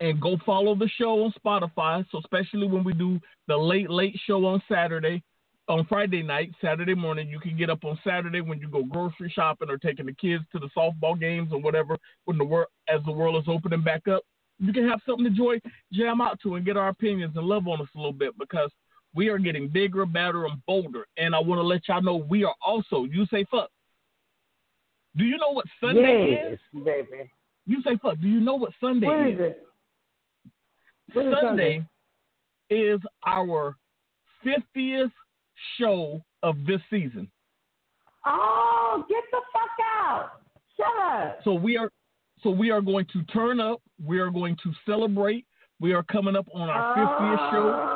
and go follow the show on Spotify. So especially when we do the late, late show on Saturday, on Friday night, Saturday morning, you can get up on Saturday when you go grocery shopping or taking the kids to the softball games or whatever, when the world, as the world is opening back up. You can have something to joy, jam out to and get our opinions and love on us a little bit, because we are getting bigger, badder, and bolder. And I want to let y'all know we are also, you say fuck. Do you know what Sunday yes, is? baby. You say fuck. Do you know what Sunday What is? is it? What is Sunday is our fiftieth show of this season. Oh, get the fuck out. Shut up. So we are so we are going to turn up. We are going to celebrate. We are coming up on our fiftieth show.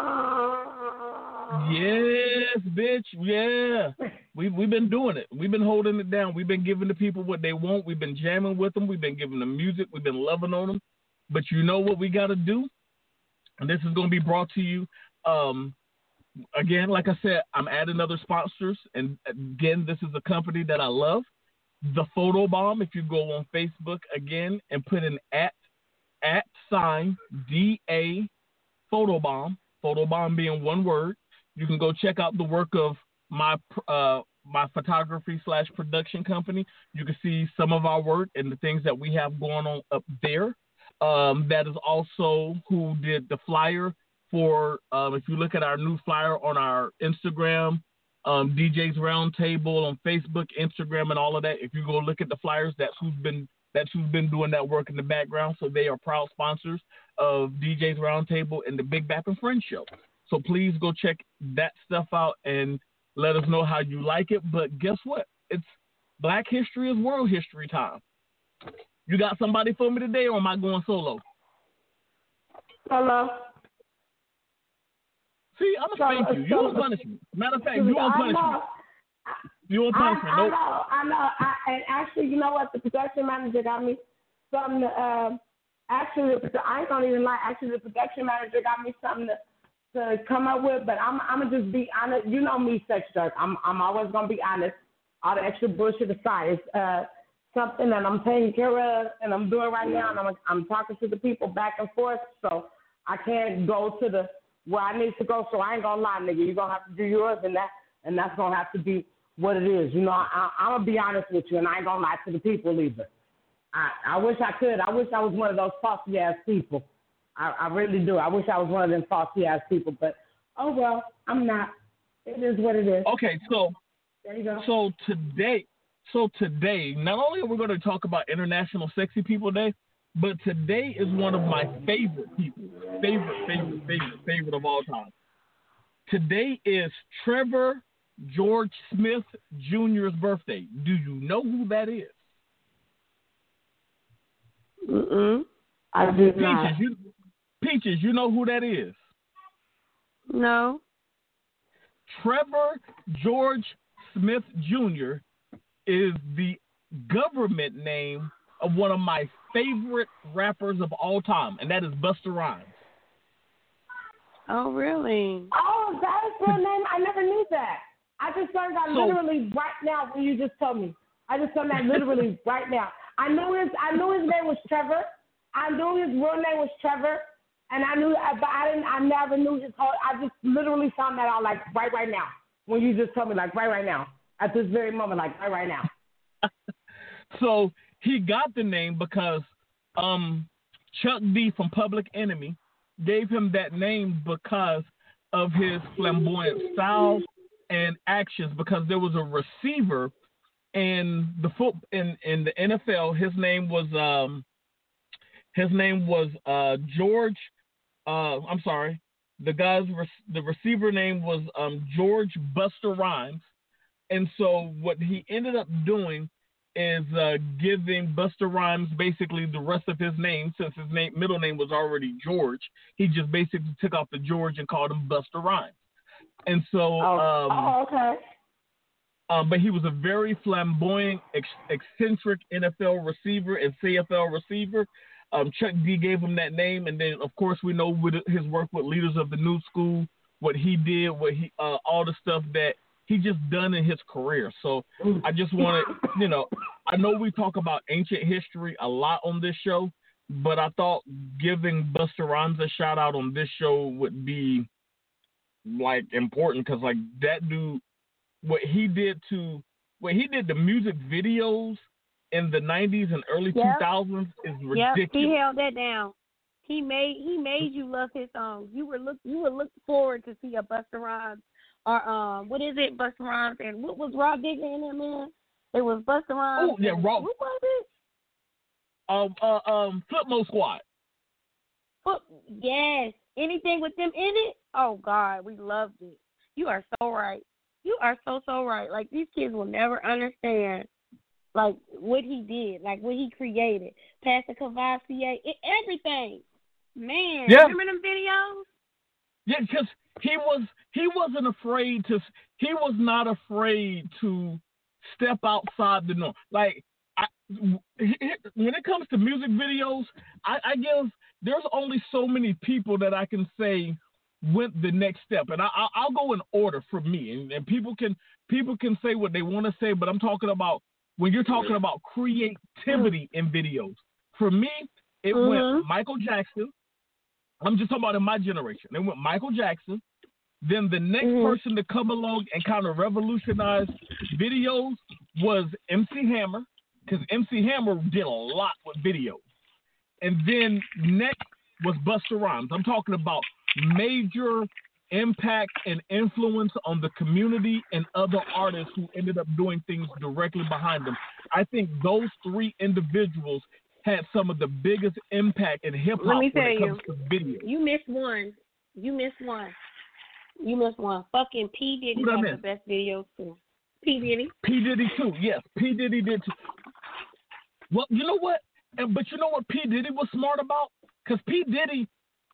Yes, bitch. Yeah. We, we've been doing it. We've been holding it down. We've been giving the people what they want. We've been jamming with them. We've been giving them music. We've been loving on them. But you know what we got to do? And this is going to be brought to you. Um, again, like I said, I'm adding other sponsors. And again, this is a company that I love. The Photo Bomb. If you go on Facebook again and put in at, at sign D A Photo Bomb, Photo Bomb being one word. You can go check out the work of my uh, my photography slash production company. You can see some of our work and the things that we have going on up there. Um, that is also who did the flyer for, um, if you look at our new flyer on our Instagram, um, D Js Roundtable on Facebook, Instagram, and all of that. If you go look at the flyers, that's who's been that's who's been doing that work in the background. So they are proud sponsors of D Js Roundtable and the Big Bap and Friends Show. So please go check that stuff out and let us know how you like it. But guess what? It's Black History is World History time. You got somebody for me today, or am I going solo? Solo. See, I'm going to spank you. You won't punish me. Matter of fact, you won't punish me. You won't punish me. I, Nope. I know, I know. I, and actually, you know what? The production manager got me something to, uh, actually, I ain't going to even lie. Actually, the production manager got me something to, to come up with, but I'm I'm gonna just be honest. You know me, Sex Jerk. I'm I'm always gonna be honest. All the extra bullshit aside, it's uh something that I'm taking care of and I'm doing right now, and I'm I'm talking to the people back and forth. So I can't go to the where I need to go. So I ain't gonna lie, nigga. You're gonna have to do yours, and that and that's gonna have to be what it is. You know, I, I'm gonna be honest with you, and I ain't gonna lie to the people either. I I wish I could. I wish I was one of those saucy ass people. I, I really do. I wish I was one of them saucy ass people, but oh well, I'm not. It is what it is. Okay, so there you go. So today, so today, not only are we going to talk about International Sexy People Day, but today is one of my favorite people, favorite, favorite, favorite, favorite of all time. Today is Trevor George Smith Junior's birthday. Do you know who that is? Mm-mm. I do not. Peaches, you, Peaches, you know who that is? No. Trevor George Smith Junior is the government name of one of my favorite rappers of all time, and that is Busta Rhymes. Oh, really? Oh, that is her name? I never knew that. I just learned that So, literally right now when you just told me. I just learned that literally right now. I knew his I knew his name was Trevor. I knew his real name was Trevor, and I knew, but I didn't. I never knew his whole. I just literally found that out like right, right now when you just told me, like right, right now at this very moment, like right, right now. So he got the name because um, Chuck D from Public Enemy gave him that name because of his flamboyant style and actions. Because there was a receiver in the foot in, in the N F L. His name was um, his name was uh, George. Uh, I'm sorry, the guy's the receiver name was um, George Busta Rhymes, and so what he ended up doing is uh, giving Busta Rhymes basically the rest of his name, since his name middle name was already George. He just basically took off the George and called him Busta Rhymes. And so, oh, um, oh okay. Um, but he was a very flamboyant, ex- eccentric N F L receiver and C F L receiver. Um, Chuck D gave him that name, and then of course we know with his work with Leaders of the New School, what he did, what he, uh, all the stuff that he just done in his career. So I just want to, you know, I know we talk about ancient history a lot on this show, but I thought giving Busta Rhymes a shout out on this show would be like important because like that dude, what he did to what he did to music videos in the nineties and early two thousands is ridiculous. Yep, he held that down. He made he made you love his songs. You were look you would look forward to see a Busta Rhymes or um what is it Busta Rhymes and what was Rob Digger in there, man? It was Busta Rhymes. Oh yeah, Rob. What was it? Um uh, um Flipmode Squad. Flip, yes. Anything with them in it? Oh God, we loved it. You are so right. You are so so right. Like these kids will never understand. Like, what he did, like, what he created. Pastor Cavassier, it, everything. Man, yeah. Remember them videos? Yeah, because he, was, he wasn't afraid to, he was not afraid to step outside the norm. Like, I, when it comes to music videos, I, I guess there's only so many people that I can say went the next step. And I, I'll go in order for me. And, and people can people can say what they want to say, but I'm talking about when you're talking about creativity in videos, for me, it mm-hmm. went Michael Jackson. I'm just talking about in my generation. It went Michael Jackson. Then the next mm-hmm. person to come along and kind of revolutionize videos was M C Hammer, because M C Hammer did a lot with videos. And then next was Busta Rhymes. I'm talking about major impact and influence on the community and other artists who ended up doing things directly behind them. I think those three individuals had some of the biggest impact in hip hop when it comes you, to video. You missed one. You missed one. You missed one. Fucking P Diddy had the best videos too. P Diddy. P Diddy too. Yes, P Diddy did too. Well, you know what? But you know what P Diddy was smart about? Because P Diddy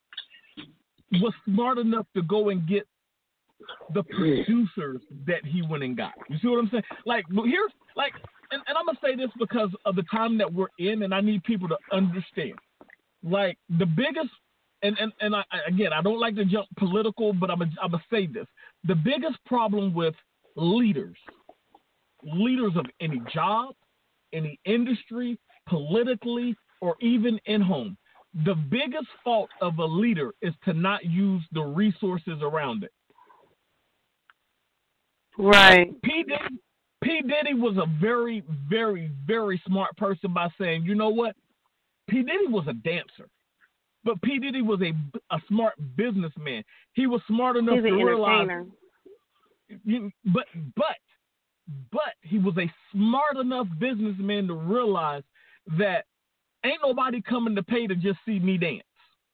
was smart enough to go and get the producers that he went and got. You see what I'm saying? Like, here's, like, and, and I'm going to say this because of the time that we're in, and I need people to understand. Like, the biggest, and, and, and I, again, I don't like to jump political, but I'm going I'm to say this. The biggest problem with leaders, leaders of any job, any industry, politically, or even in home, the biggest fault of a leader is to not use the resources around it. Right. P. Diddy, P. Diddy was a very, very, very smart person by saying, you know what? P. Diddy was a dancer, but P. Diddy was a, a smart businessman. He was smart enough He's to an realize. Entertainer. But, but, but he was a smart enough businessman to realize that ain't nobody coming to pay to just see me dance.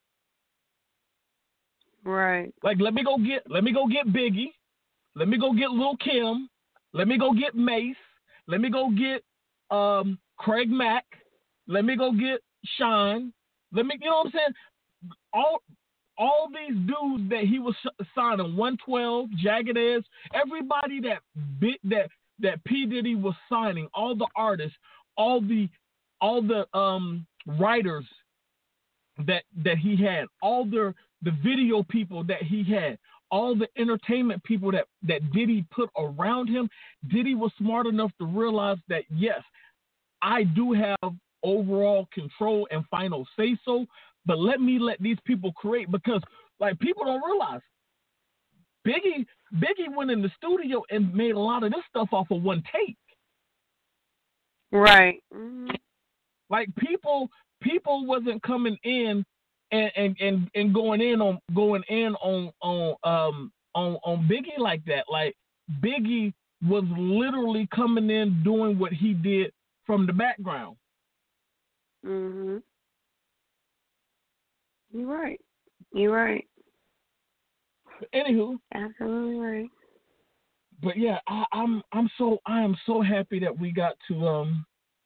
Right. Like, let me go get, let me go get Biggie. Let me go get Lil' Kim. Let me go get Mace. Let me go get um, Craig Mack. Let me go get Sean. Let me, you know what I'm saying? All, all these dudes that he was signing, one twelve, Jagged Edge, everybody that bit that that P. Diddy was signing, all the artists, all the all the um, writers that that he had, all the the video people that he had, all the entertainment people that, that Diddy put around him, Diddy was smart enough to realize that, yes, I do have overall control and final say-so, but let me let these people create, because, like, people don't realize, Biggie, Biggie went in the studio and made a lot of this stuff off of one take. Right. Mm-hmm. Like, people people wasn't coming in and, and, and, and going in on going in on on um on, on Biggie like that. Like, Biggie was literally coming in doing what he did from the background. Mhm. You're right. You're right. But anywho, absolutely right. But yeah, I, I'm I'm so I am so happy that we got to um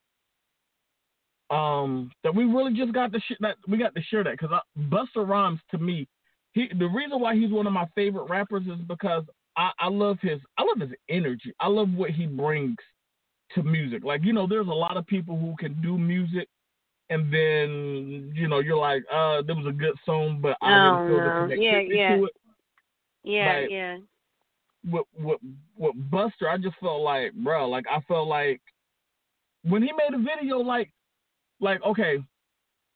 um that we really just got to sh- that we got to share that, because Busta Rhymes, to me, he the reason why he's one of my favorite rappers is because I, I love his I love his energy. I love what he brings to music. Like, you know, there's a lot of people who can do music, and then, you know, you're like, uh, there was a good song, but I oh, didn't feel no. the yeah, connectivity yeah. to it. Yeah, like, yeah. With, with, with Buster, I just felt like, bro, like, I felt like when he made a video, like, like, okay,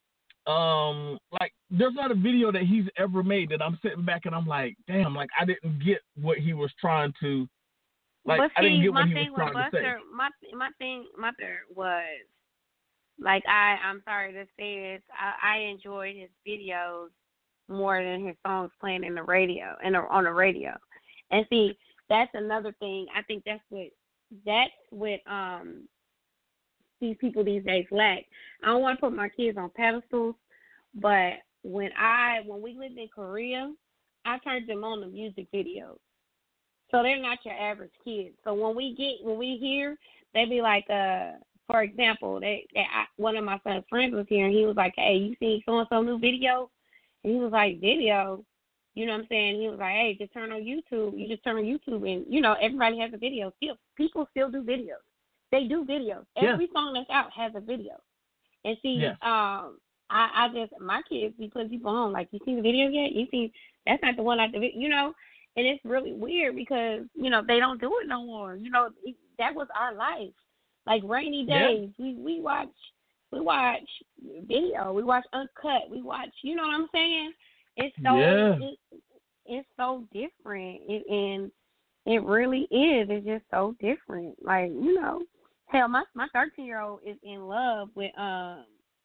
um, like there's not a video that he's ever made that I'm sitting back and I'm like, damn, like I didn't get what he was trying to, like but see, I didn't get my what he thing was trying with to say. Buster, my my thing, my thing was like I, I'm sorry to say this, I, I enjoyed his videos more than his songs playing in the radio and on the radio. And see, that's another thing. I think that's what that's what um these people these days lack. I don't want to put my kids on pedestals, but when I when we lived in Korea, I turned them on to music videos. So they're not your average kids. So when we get when we hear, they be like, uh, for example, they, they I, one of my son's friends was here and he was like, hey, you seen so and so new video? And he was like, video? You know what I'm saying? He was like, hey, just turn on YouTube. You just turn on YouTube and, you know, everybody has a video. Still, people still do videos. They do videos. Every yeah. song that's out has a video. And see, yeah. um, I, I just, my kids be putting people on, like, you seen the video yet? You see, that's not the one out the video, you know? And it's really weird because, you know, they don't do it no more. You know, it, that was our life. Like rainy days, yeah. we, we watch we watch video, we watch uncut, we watch, you know what I'm saying? It's so yeah. it, it's so different, it, and it really is. It's just so different. Like, you know, hell, my my thirteen year old is in love with um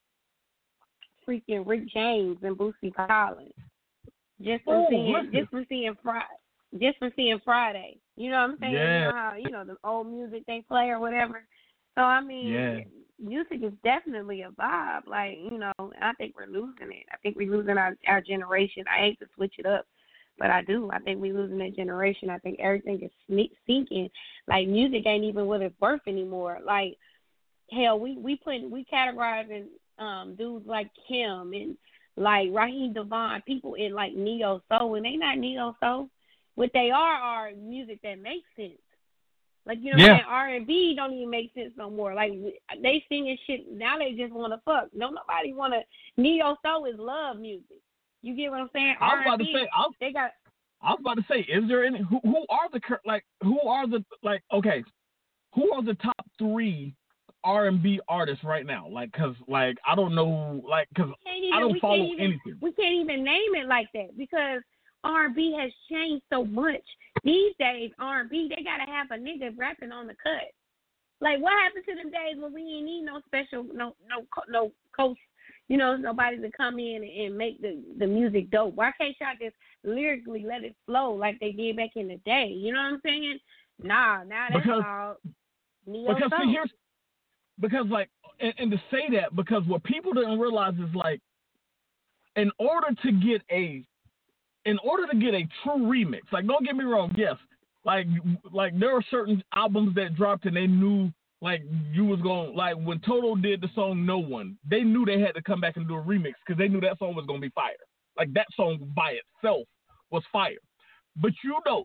freaking Rick James and Bootsy Collins. Just from oh, seeing, listen. just from seeing Friday. Just for seeing Friday. You know what I'm saying? Yeah. You know how, you know, the old music they play or whatever. So, I mean, yeah. music is definitely a vibe. Like, you know, I think we're losing it. I think we're losing our, our generation. I hate to switch it up, but I do. I think we're losing that generation. I think everything is sneak, sinking. Like, music ain't even what it's worth anymore. Like, hell, we, we put, we categorizing um, dudes like Kim and, like, Raheem Devon, people in, like, neo-soul, and they not neo-soul. What they are are music that makes sense. Like, you know yeah. what I'm saying? R and B don't even make sense no more. Like, they singing shit, now they just want to fuck. No, nobody want to, neo-soul is love music. You get what I'm saying? I was R and B, about to say, I was, they got. I was about to say, is there any, who, who are the, like, who are the, like, okay, who are the top three R and B artists right now? Like, cause, like, I don't know, like, cause even, I don't follow even, anything. We can't even name it like that because R and B has changed so much. These days, R and B, they got to have a nigga rapping on the cut. Like, what happened to them days when we ain't need no special, no no no coach, you know, nobody to come in and make the, the music dope? Why can't y'all just lyrically let it flow like they did back in the day? You know what I'm saying? Nah, now that's because, all neo Because, soul. see, here's, because, like, and, and to say that, because what people didn't realize is, like, in order to get a, in order to get a true remix, like, don't get me wrong, yes, like, like there are certain albums that dropped and they knew, like, you was going, like, when Toto did the song No One, they knew they had to come back and do a remix because they knew that song was going to be fire. Like, that song by itself was fire. But you know,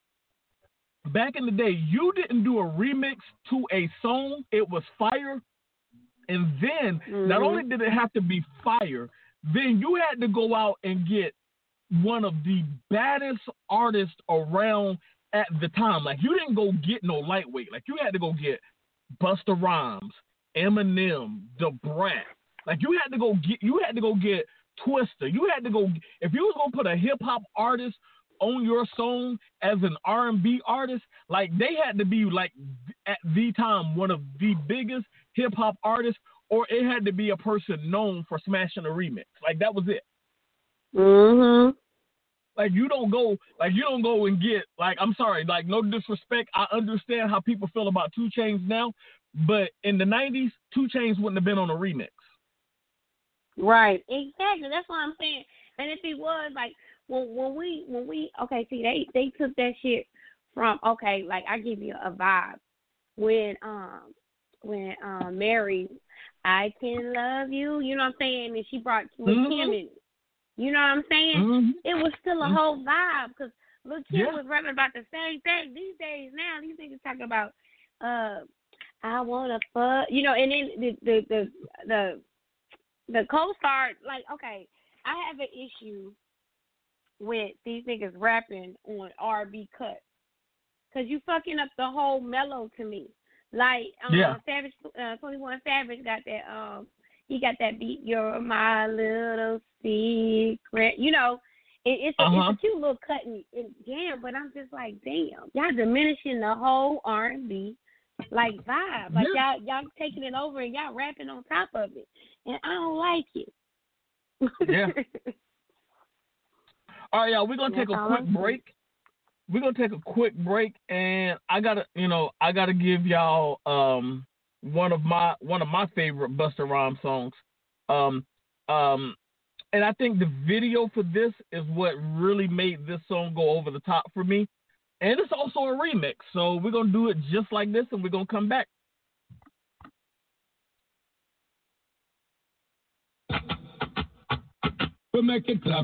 back in the day, you didn't do a remix to a song, it was fire, and then, mm-hmm. not only did it have to be fire, then you had to go out and get one of the baddest artists around at the time. Like, you didn't go get no lightweight. Like, you had to go get Busta Rhymes, Eminem, Da Brat. Like, you had to go get, you had to go get Twista. You had to go, if you was going to put a hip-hop artist on your song as an R and B artist, like, they had to be, like, at the time, one of the biggest hip-hop artists, or it had to be a person known for smashing a remix. Like, that was it. Mm-hmm. Like, you don't go, like, you don't go and get, like, I'm sorry, like, no disrespect. I understand how people feel about two Chainz now, but in the nineties, two Chainz wouldn't have been on a remix. Right. Exactly. That's what I'm saying. And if he was, like, when, when we, when we, okay, see, they, they took that shit from, okay, like, I give you a vibe. When, um, when, um, Mary, I Can Love You, you know what I'm saying? And she brought mm-hmm. Kim in. You know what I'm saying? Mm-hmm. It was still a mm-hmm. whole vibe because Lil' Kim yeah. was rapping about the same thing. These days now, these niggas talking about, uh, I wanna fuck, you know, and then the the the the, the co-star, like, okay, I have an issue with these niggas rapping on R and B cuts because you fucking up the whole mellow to me. Like, um, yeah. Savage, uh, twenty-one Savage got that, um, he got that beat. You're my little secret. You know, it, it's, a, uh-huh. it's a cute little cut and, and jam, but I'm just like, damn, y'all diminishing the whole R and B like vibe. Like yeah. y'all y'all taking it over and y'all rapping on top of it, and I don't like it. Yeah. All right, y'all. We're gonna take a quick break. We're gonna take a quick break, and I gotta, you know, I gotta give y'all um one of my one of my favorite Busta Rhymes songs. Um, um, and I think the video for this is what really made this song go over the top for me. And it's also a remix, so we're gonna do it just like this, and we're gonna come back. We make it clap.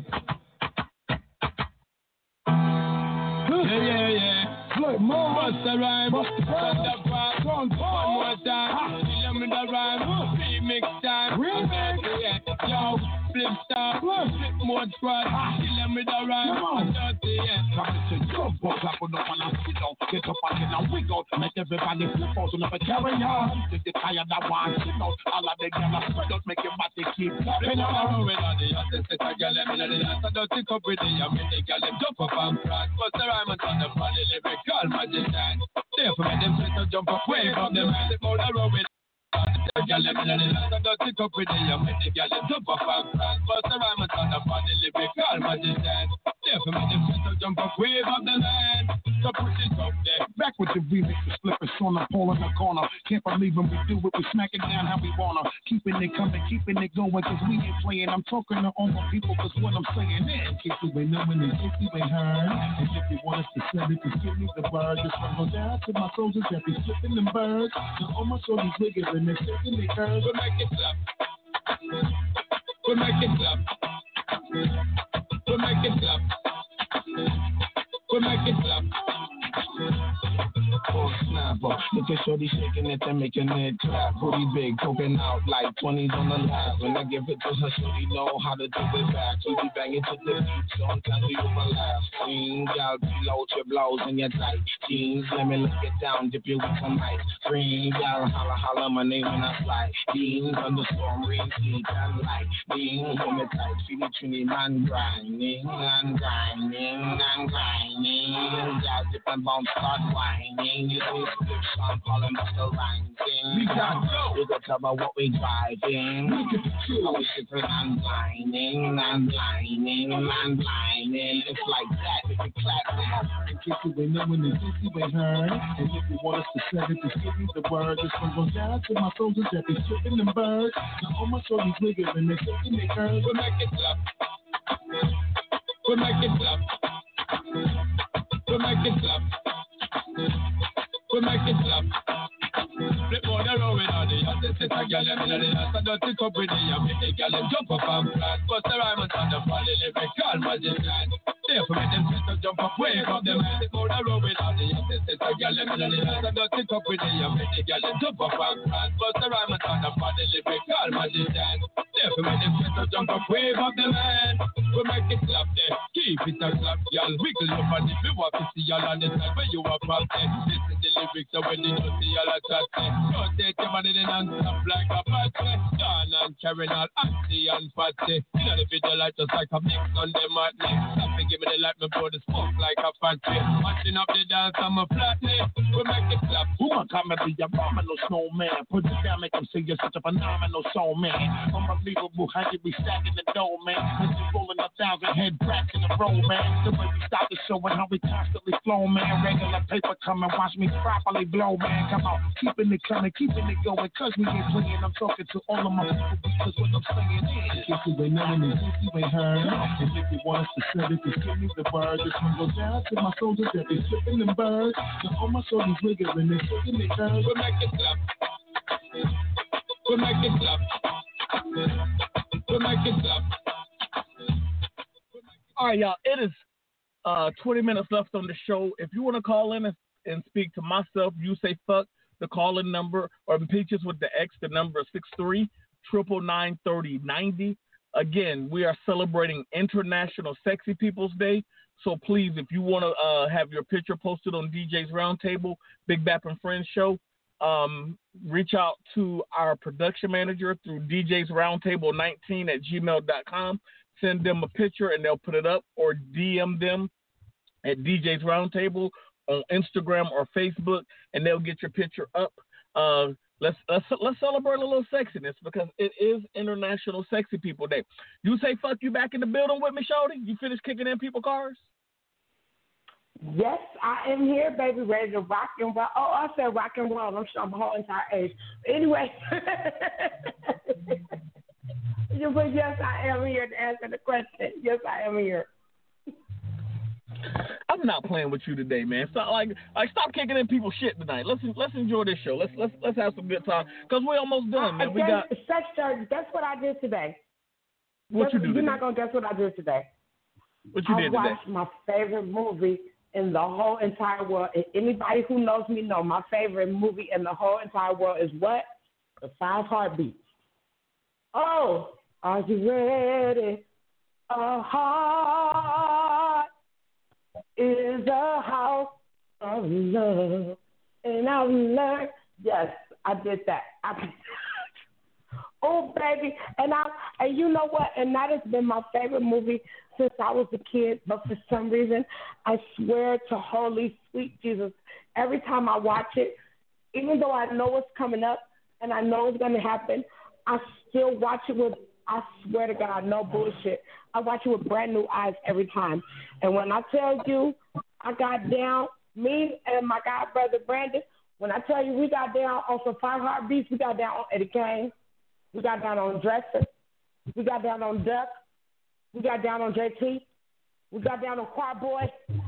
Yeah, yeah, yeah. Look, more. Busta Rhymes. Busta Rhymes. One more time. Kill me the rhyme. Remix time. Remix. Yeah, yo. Flip star. Flip mode squad. Kill me the rhyme. Dirty, yeah. Come to jump up, clap on the one and sit down. Get up and get a wiggle. Make everybody flip out and never carry on. If you tired of one, sit down. All of the girls spread out, make your body keep clapping on. With all the hottest, it's a girl, let me know the dance. I don't think up with the young, make the girl, jump up and crack. Busta Rhymes on the body, lyrical magician. Therefore, make them sit and jump up, wave up them hands. It's more the road with the girl, let me know the dance. I don't think up with the young, make the girl, jump up and crack. Busta Rhymes on the body, lyrical magician. Therefore, make them sit and jump up, wave up them hands. So put it up there. Back with the remix, the slippers on the pole in the corner. Can't believe when we do it, we smack it down how we wanna. Keeping it coming, keeping it going, cause we ain't playing. I'm talking to all my people, cause what I'm saying is, in case you ain't knowing, in case you ain't heard. And if you want us to send it, just give me the bird. This one goes out to my soldiers that be flipping them birds. Now all my shorties niggas and they're shaking their curves. We make it clap. We make it clap. We make it clap. We make it clap. Oh, snapper. Look at shorty shaking it and making it clap. Booty big, poking out like twenties on the lap. When I give it to her, shorty know how to do it back. We be banging to the beat, sometimes we overlap. Queen, y'all below your blows and your tight jeans. Let me look it down, dip you with some ice. Green, y'all holla holla my name when I fly. Beans underscore green, see that light. Beans on the tight, see the trini man grinding and grinding and grinding. Y'all dip and bounce, start whining. You see slips, I'm calling Busta Rhymes. We got go. You can tell about what we driving. How we sipping and whining and whining and whining. It's like that if you clap it. In case you ain't knowing, in case you ain't heard. And if you want us to set it, just give me the word. This one goes down to my soldiers that be stripping them birds. Now all my shorties niggas and they're shaking their curves. We make it clap. We make it clap. We make it clap. We make it clap. Flip more the road with all the hottest. It's a girl, let me know the dance. I don't think up with the young, make the girl jump up and flat. Busta Rhymes on the body, lyrical magician. Therefore, make them sit and jump up, wave up them hands. Flip more the road with all the hottest. It's a girl, let me know the dance. I don't think up with the young, make the girl jump up and flat. Busta Rhymes on the body, lyrical magician. Therefore, make them sit and jump up, wave up them hands. We make it clap there. Keep it a clap, y'all. Wiggle up and if you want to see y'all on the side where you are pop there. Listen the lyrics so when you don't see y'all a chat there. Don't take your money then and stop like a party. John and Karen all Auntie and Patty. You know the video like just like a mix on the matney. Stop and give me the light, me blow the smoke like a factory. Watching up the dance, I'm a flatly. We make it clap. Who want to be a phenomenal snowman? Put it down, make them say you're such a phenomenal soul man. Unbelievable how you be stacking the dough, man. As you rolling a thousand head cracks in the roll, man. The way we stop the show and how we constantly flow, man. Regular paper come and watch me properly blow, man. Come on, keeping it coming, keeping it going, cause we ain't playing. I'm talking to all of my people because what I'm saying is, if you ain't knowing and if you ain't heard, and if you want us to set it, just give me the word. This one goes down to my soldiers that be flipping them birds. So all my soldiers niggas and they're shaking their curves. We make it clap. We make it clap. We make it clap. All right, y'all. It is uh, twenty minutes left on the show. If you want to call in and, and speak to myself, you say fuck the call-in number or impeach us with the X. The number is six three, nine nine, three oh nine oh. Again, we are celebrating International Sexy People's Day. So please, if you want to uh, have your picture posted on D J's Roundtable, Big Bap and Friends show, um, reach out to our production manager through D Js Roundtable nineteen at gmail dot com. Send them a picture and they'll put it up, or D M them at D Js Roundtable on Instagram or Facebook, and they'll get your picture up. Uh, let's let's let's celebrate a little sexiness because it is International Sexy People Day. You say "fuck you" back in the building with me, Shorty? You finished kicking in people's cars? Yes, I am here, baby, ready to rock and roll. Oh, I said rock and roll. I'm showing my whole entire age. Anyway, but yes, I am here to answer the question. Yes, I am here. I'm not playing with you today, man. Stop, like, like, stop kicking in people's shit tonight. Let's let's enjoy this show. Let's let's let's have some good time because we're almost done, man. We got sex church. Guess what I did today? What guess, you do? You're today? not gonna guess what I did today. What you I did today? I watched my favorite movie in the whole entire world. And anybody who knows me know my favorite movie in the whole entire world is what? The Five Heartbeats. Oh, are you ready? A heart is a house of love, and I've learned. Yes, I did that. I, oh, baby, and I, and you know what? And that has been my favorite movie since I was a kid. But for some reason, I swear to holy sweet Jesus, every time I watch it, even though I know what's coming up and I know it's going to happen, I still watch it with, I swear to God, no bullshit. I watch it with brand new eyes every time. And when I tell you, I got down, me and my god brother Brandon, when I tell you we got down on some Five Heartbeats, we got down on Eddie Kane, we got down on Dresser, we got down on Duck, we got down on J T, we got down on Quad Boy,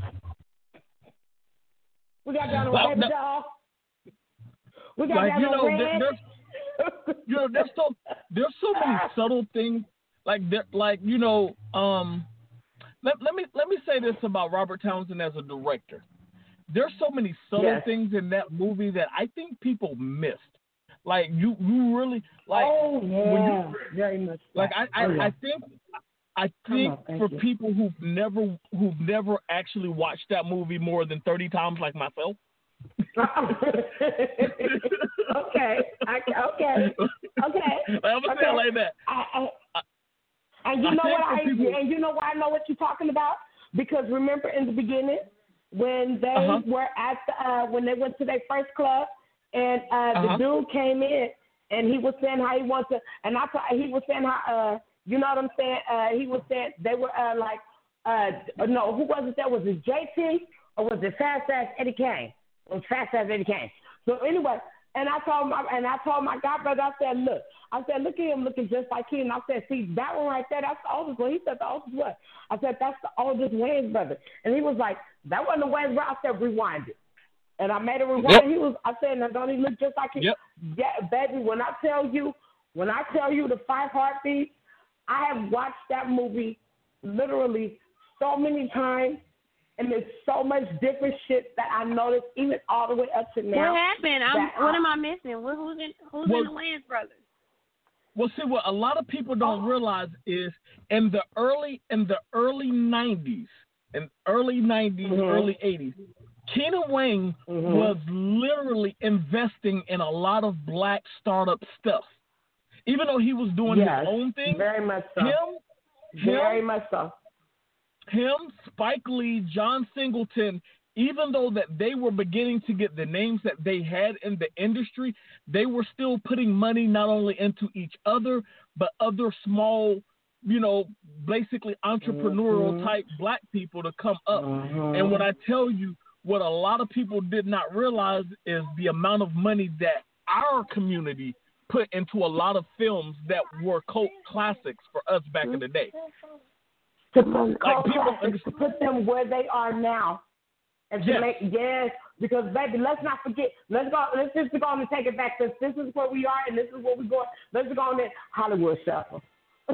we got down on well, Baby no, Doll, we got like, down you know, on there, Red. there's, you know, there's so there's so many subtle things. Like, like you know, um, let, let me let me say this about Robert Townsend as a director. There's so many subtle yes. things in that movie that I think people missed. Like you, you really like. Oh yeah, when you, very much. Like I, I, oh, yeah. I think, I think on, for you. people who've never who've never actually watched that movie more than thirty times, like myself. okay, I, okay, okay. I'm gonna okay. say it like that. I, I, and you I know what I people, and you know why I know what you're talking about? Because remember in the beginning when they uh-huh. were at the, uh, when they went to their first club and uh, uh-huh. the dude came in and he was saying how he wants to, and I thought he was saying how uh, you know what I'm saying? Uh, he was saying they were uh, like uh, no, who was it? That was it J T or was it Fast Ass Eddie Kane? It was Fast Ass Eddie Kane. So anyway. And I told my and I told my god brother, I said, look, I said, look at him looking just like him. And I said, see, that one right there, that's the oldest one. He said, the oldest what? I said, that's the oldest Wayne's brother. And he was like, that wasn't the Wayne's brother. I said, rewind it. And I made a rewind. Yep. He was, I said, now don't he look just like him? Yep. Yeah, baby, when I tell you, when I tell you the Five Heartbeats, I have watched that movie literally so many times. And there's so much different shit that I noticed, even all the way up to now. What happened? I'm, what I, am I missing? What, who's in Who's well, in the Wayans brothers? Well, see, what a lot of people don't realize is in the early in the early nineties, in early nineties, mm-hmm. early eighties, Keenen Wayne mm-hmm. was literally investing in a lot of black startup stuff. Even though he was doing yes, his own thing, very much so. Him, very him, much so. Him, Spike Lee, John Singleton, even though that they were beginning to get the names that they had in the industry, they were still putting money not only into each other, but other small, you know, basically entrepreneurial mm-hmm. type black people to come up. Mm-hmm. And when I tell you what a lot of people did not realize is the amount of money that our community put into a lot of films that were cult classics for us back in the day. To put, like people to put them where they are now, and to yes. make yes, because baby, let's not forget. Let's go. Let's just go on and take it back. Because this is where we are, and this is where we going. Let's go on and Hollywood Shuffle. uh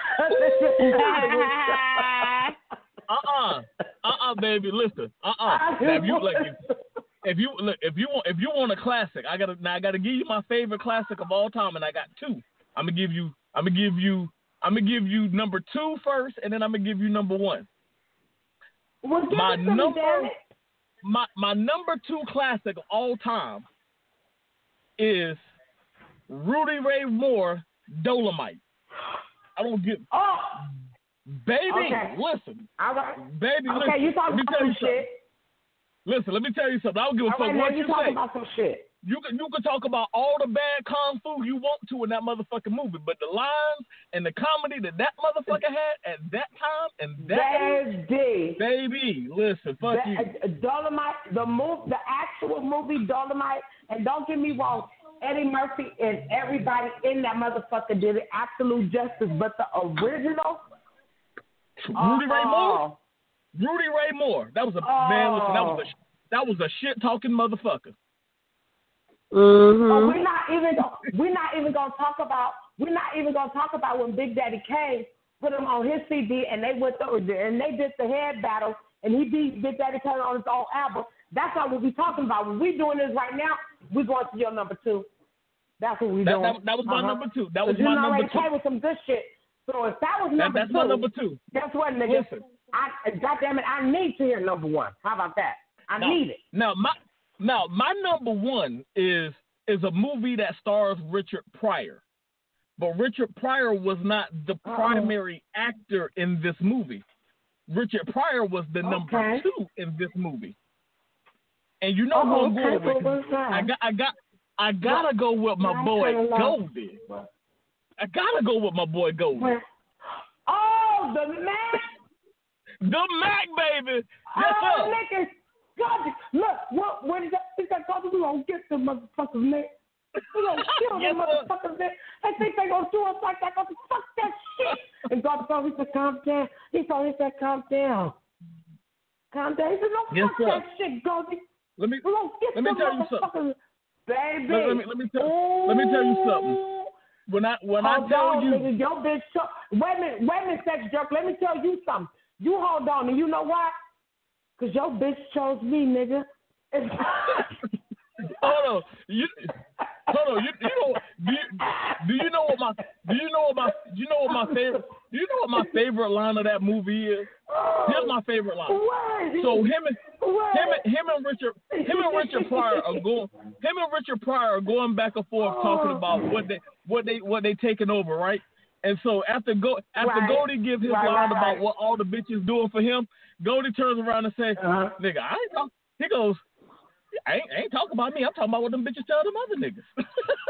uh, uh uh, baby, listen, uh uh. If you like, if, if you look, if you want, if you want a classic, I gotta now I gotta give you my favorite classic of all time, and I got two. I'm gonna give you. I'm gonna give you. I'm going to give you number two first, and then I'm going to give you number one. Well, give my me some, number, damn it. my my number two classic of all time is Rudy Ray Moore, Dolomite. I don't get. Oh, baby, okay. listen. All right. Baby, okay, listen. you talking about some shit. Listen, let me tell you something. I don't give a All fuck right, what now you you talking say. about some shit. You can you can talk about all the bad kung fu you want to in that motherfucking movie, but the lines and the comedy that that motherfucker had at that time and that baby, baby, listen, fuck that, you. Uh, Dolomite, the move, the actual movie Dolomite, and don't get me wrong, Eddie Murphy and everybody in that motherfucker did it absolute justice, but the original, Rudy Ray uh, Moore, Rudy Ray Moore, that was a oh. man. Listen, that was a that was a shit talking motherfucker. Mm-hmm. Oh, we're not even gonna, we're not even gonna talk about we're not even gonna talk about when Big Daddy Kane put him on his C D and they went through and they did the head battle and he beat Big Daddy Kane on his own album. That's not what we're talking about. When we're doing this right now, we're going to your number two. That's what we're that, doing. That, that was my uh-huh. number two. That was you my know, number two. Came with some good shit. So if that was number that, that's two, my number two. Guess what, nigga? Listen. I goddamn it, I need to hear number one. How about that? I now, need it. Now my now my number one is. is a movie that stars Richard Pryor. But Richard Pryor was not the Uh-oh. primary actor in this movie. Richard Pryor was the okay. number two in this movie. And you know oh, who I'm okay. going well, with. I got I got I gotta what? go with my well, boy Goldie. I gotta go with my boy Goldie. Well, oh, the Mac! The Mac, baby! Yes, oh, sir. niggas! God, look, what, what is that? Is that called? We gonna get the motherfuckers, man. We gonna kill yes, the motherfuckers, man. They think they gonna do us like that. Gonna fuck that shit. And God told me to calm down. He told me to calm down. Calm down. He said, no, yes, fuck sir. that shit, Goldie. Let me we gonna get let me the tell you motherfuckers. something. Baby. Let, let me let me tell let me tell you something. When I when hold I tell on, you, nigga, your bitch. So, wait a minute, wait a minute, sex jerk. Let me tell you something. You hold on, and you know why? Cause your bitch chose me, nigga. hold on, you hold on. You, you know do you, do you know what my do you know what my do you know what my favorite do you know what my favorite line of that movie is? Here's my favorite line. What? So him and What? him and him and Richard him and Richard Pryor are going him and Richard Pryor are going back and forth talking about what they what they what they taking over, right? And so after go after right. Goldie gives his right, line right, about right. what all the bitches doing for him, Goldie turns around and says, uh-huh. "Nigga, I ain't talk." He goes, I ain't, I ain't talking about me. I'm talking about what them bitches tell them other niggas."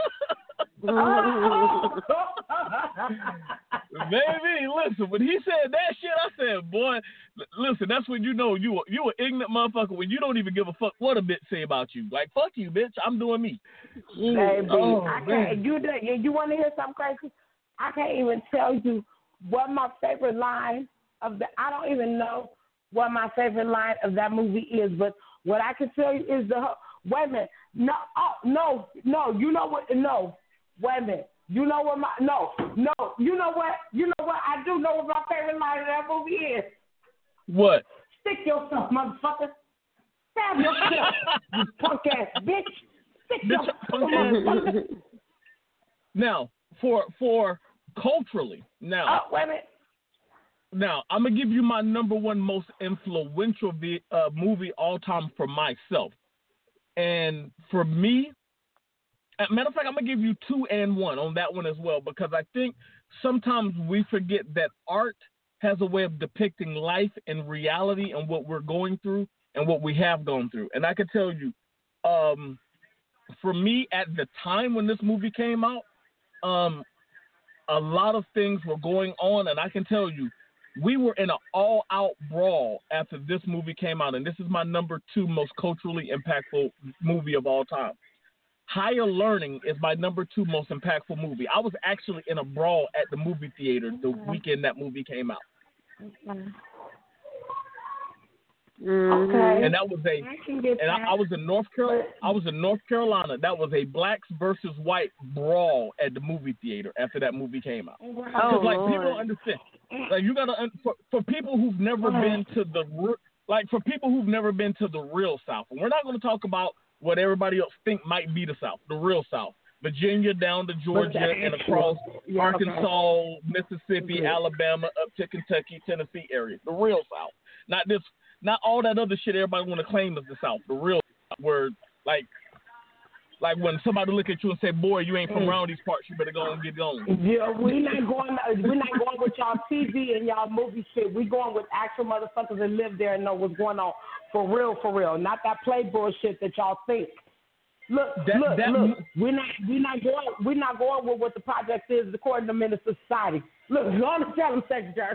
Baby, listen, when he said that shit, I said, boy, listen, that's when you know you you an ignorant motherfucker when you don't even give a fuck what a bitch say about you. Like, fuck you, bitch. I'm doing me. Baby, oh, I man. can't. You you, you want to hear something crazy? I can't even tell you what my favorite line of the. I don't even know what my favorite line of that movie is, but what I can tell you is the. Wait a minute. No, oh, no, no. You know what? No. Wait a minute. You know what my no, no. You know what? You know what? I do know what my favorite line of that movie is. What? Stick yourself, motherfucker. Stab yourself, you punk ass bitch. Stick Bitch, yourself, punk motherfucker. Now, for for culturally, now. Oh, wait a minute. Now, I'm gonna give you my number one most influential vi- uh, movie all time for myself, and for me. Matter of fact, I'm going to give you two and one on that one as well, because I think sometimes we forget that art has a way of depicting life and reality and what we're going through and what we have gone through. And I can tell you, um, for me at the time when this movie came out, um, a lot of things were going on, and I can tell you, we were in an all-out brawl after this movie came out, and this is my number two most culturally impactful movie of all time. Higher Learning is my number two most impactful movie. I was actually in a brawl at the movie theater the weekend that movie came out. Okay. And that was a and I, I was in North Carolina. I was in North Carolina. That was a blacks versus white brawl at the movie theater after that movie came out. Because Oh, like Lord. people don't understand. Like you gotta for, for people who've never Oh. been to the like for people who've never been to the real South. And we're not going to talk about what everybody else think might be the South, the real South. Virginia down to Georgia and across yeah, Arkansas, okay. Mississippi, Okay. Alabama, up to Kentucky, Tennessee area. The real South. Not this, not all that other shit everybody want to claim as the South. The real South, where like Like when somebody look at you and say, "Boy, you ain't from around these parts. You better go and get going." Yeah, we not going. We're not going with y'all T V and y'all movie shit. We going with actual motherfuckers that live there and know what's going on for real, for real. Not that play bullshit that y'all think. Look, that, look, that, look. We're not. We're not going. We're not going with what the project is according to Minister Society. Look, go on and tell them, Secretary.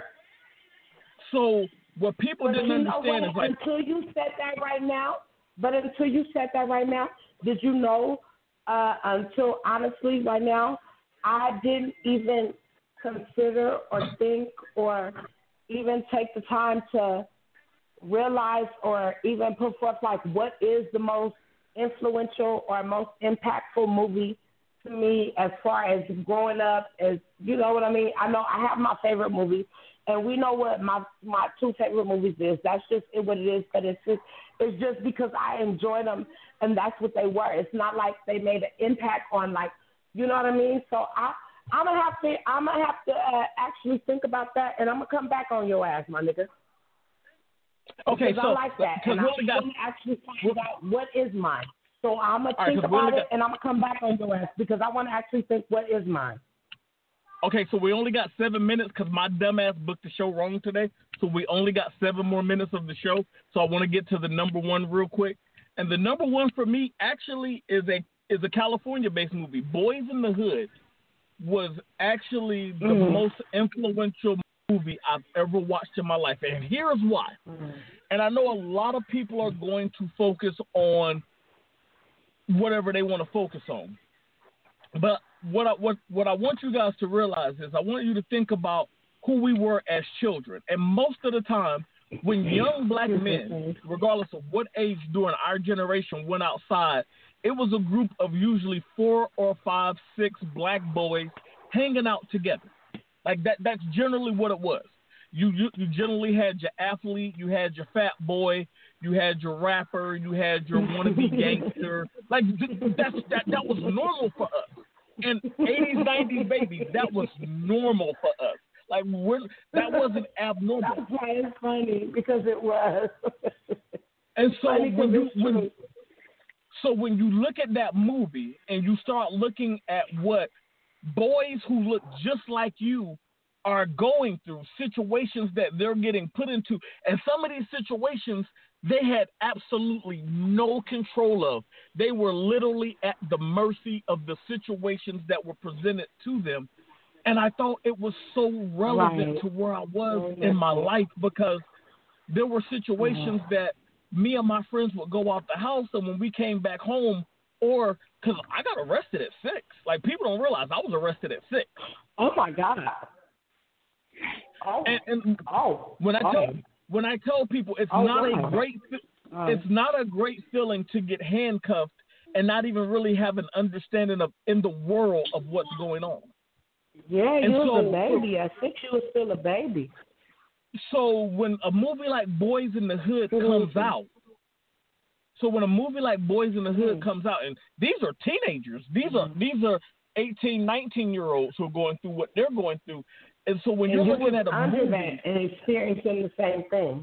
So what people but didn't you know understand what? is like until you said that right now. But until you said that right now, did you know? Uh, until honestly, right now, I didn't even consider or think or even take the time to realize or even put forth like what is the most influential or most impactful movie to me as far as growing up. As you know what I mean? I know I have my favorite movies, and we know what my my two favorite movies is. That's just it, what it is. But it's just it's just because I enjoy them, and that's what they were. It's not like they made an impact on like you know what I mean. So I I'm gonna have to I'm gonna have to uh, actually think about that, and I'm gonna come back on your ass, my nigga. Okay, because so I like that, and I want to actually find out what is mine. So I'm gonna right, think about it, got, and I'm gonna come back on your ass because I want to actually think what is mine. Okay, so we only got seven minutes because my dumbass booked the show wrong today. So we only got seven more minutes of the show. So I want to get to the number one real quick. And the number one for me actually is a is a California-based movie. Boys in the Hood was actually the mm-hmm. most influential movie I've ever watched in my life. And here's why. Mm-hmm. And I know a lot of people are going to focus on whatever they want to focus on. But what I, what, what I want you guys to realize is I want you to think about who we were as children. And most of the time, when young black men, regardless of what age during our generation, went outside, it was a group of usually four or five, six black boys hanging out together. Like that, that's generally what it was. You, you you generally had your athlete, you had your fat boy, you had your rapper, you had your wannabe gangster. Like that's that that was normal for us. In eighties, nineties babies, that was normal for us. Like we're, that wasn't abnormal. That's why it's funny because it was. And so when you when, so when you look at that movie and you start looking at what boys who look just like you are going through, situations that they're getting put into, and some of these situations they had absolutely no control of. They were literally at the mercy of the situations that were presented to them. And I thought it was so relevant right. to where I was in my life because there were situations mm-hmm. that me and my friends would go out the house, and when we came back home, or because I got arrested at six. Like, people don't realize I was arrested at six. Oh, my God. Oh, and, and oh. when I oh. tell when I tell people it's oh, not wow. a great oh. it's not a great feeling to get handcuffed and not even really have an understanding of in the world of what's going on. Yeah, and you so, was a baby. At six, you was still a baby. So when a movie like Boys in the Hood mm-hmm. comes out, so when a movie like Boys in the Hood mm-hmm. comes out, and these are teenagers, these mm-hmm. are these are eighteen, nineteen year olds who are going through what they're going through, and so when and you're you looking at a under movie that and experiencing the same thing,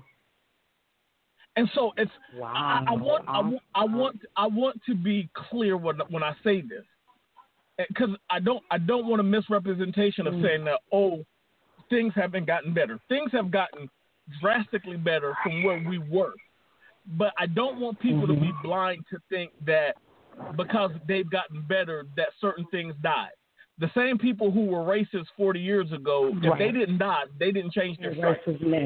and so it's wow. I, I want I, want I want I want to be clear when when I say this, because I don't I don't want a misrepresentation of mm-hmm. saying that oh things haven't gotten better. Things have gotten drastically better from where we were. But I don't want people mm-hmm. to be blind to think that because they've gotten better that certain things died. The same people who were racist forty years ago, right. if they didn't die, they didn't change their stripes.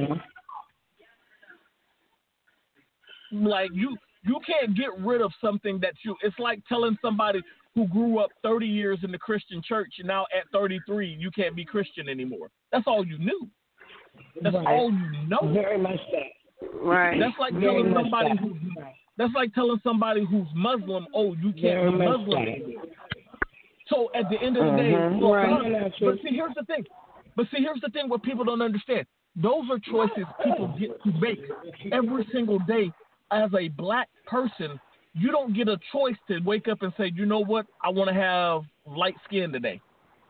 Like you, you can't get rid of something that you. It's like telling somebody who grew up thirty years in the Christian church and now at thirty-three you can't be Christian anymore. That's all you knew. That's right. all you know. Very much that. Right. That's like Very telling somebody that. who's that's like telling somebody who's Muslim, oh, you can't Very be Muslim anymore. So at the end of the day, mm-hmm. so, right. but see, here's the thing. But see, here's the thing. What people don't understand. Those are choices people get to make every single day. As a black person, you don't get a choice to wake up and say, you know what, I want to have light skin today.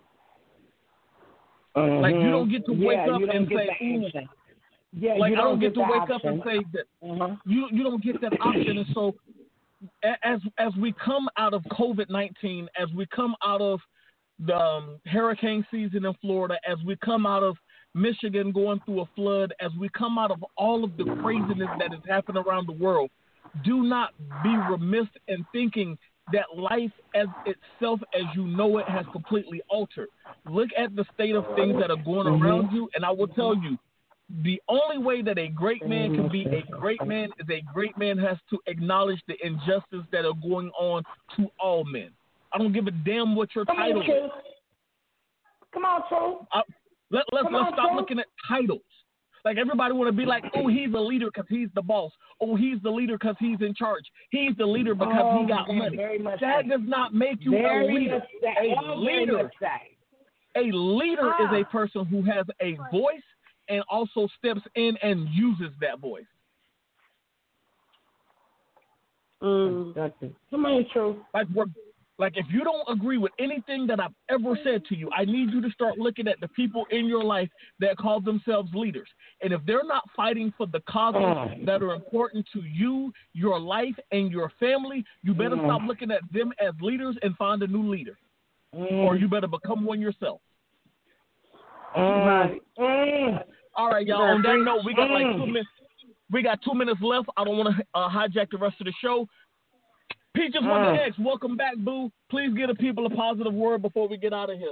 Mm-hmm. Like you don't get to wake yeah, up and say, ooh. Yeah, like you I don't get, get to wake option. up and say that uh-huh. you you don't get that option, and so as as we come out of COVID nineteen, as we come out of the um, hurricane season in Florida, as we come out of Michigan going through a flood, as we come out of all of the craziness that is happening around the world, do not be remiss in thinking that life as itself as you know it has completely altered. Look at the state of things that are going around you, and I will tell you, the only way that a great man can be a great man is a great man has to acknowledge the injustice that are going on to all men. I don't give a damn what your Come title on, is. Come on, True. Uh, let, let's Come let's on, stop True. looking at titles. Like everybody want to be like, oh, he's the leader because he's the boss. Oh, he's the leader because he's in charge. He's the leader because Oh, he got man, money. very much That so. does not make you Very a leader. much so. A Oh, very leader. much so. A leader Ah. is a person who has a voice and also steps in and uses that voice. Mm. Come on, True. Like we're, like if you don't agree with anything that I've ever said to you, I need you to start looking at the people in your life that call themselves leaders. And if they're not fighting for the causes Mm. that are important to you, your life, and your family, you better Mm. stop looking at them as leaders and find a new leader. Mm. Or you better become one yourself. Mm. Mm. All right, y'all. On that note, we got like two Mm. minutes. We got two minutes left. I don't want to uh, hijack the rest of the show. Peaches Mm. Wonder X, welcome back, boo. Please give the people a positive word before we get out of here.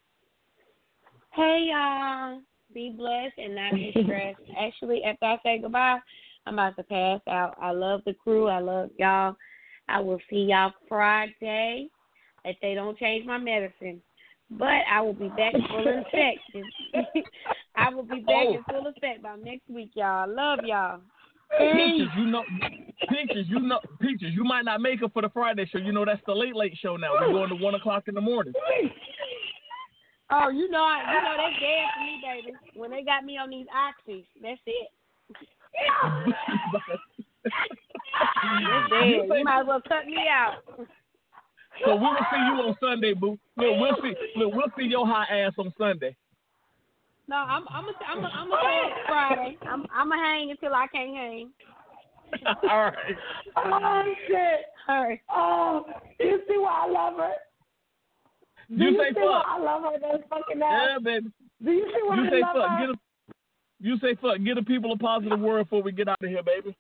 Hey, y'all. Be blessed and not be stressed. Actually, after I say goodbye, I'm about to pass out. I love the crew. I love y'all. I will see y'all Friday if they don't change my medicine. But I will be back full effect. I will be back Oh. in full effect by next week, y'all. I love y'all. Peaches, you know, Peaches, you know, Peaches, you might not make it for the Friday show. You know that's the late late show now. We're going to one o'clock in the morning. Oh, you know, I, you know that's dead for me, baby. When they got me on these oxys, that's it. That's dead. You might as well cut me out. So we will see you on Sunday, boo. Look, we'll see. Look, we'll see your high ass on Sunday. No, I'm I'm a, I'm a, I'm a say it Friday. I'm I'm a hang until I can't hang. All right. Oh, shit. All right. Oh, you see why I love her? Do You you say see why fuck. I love her? That's fucking ass. Yeah, baby. Do you see why You I say love fuck. her? Get a, you say fuck. Give the people a positive word before we get out of here, baby.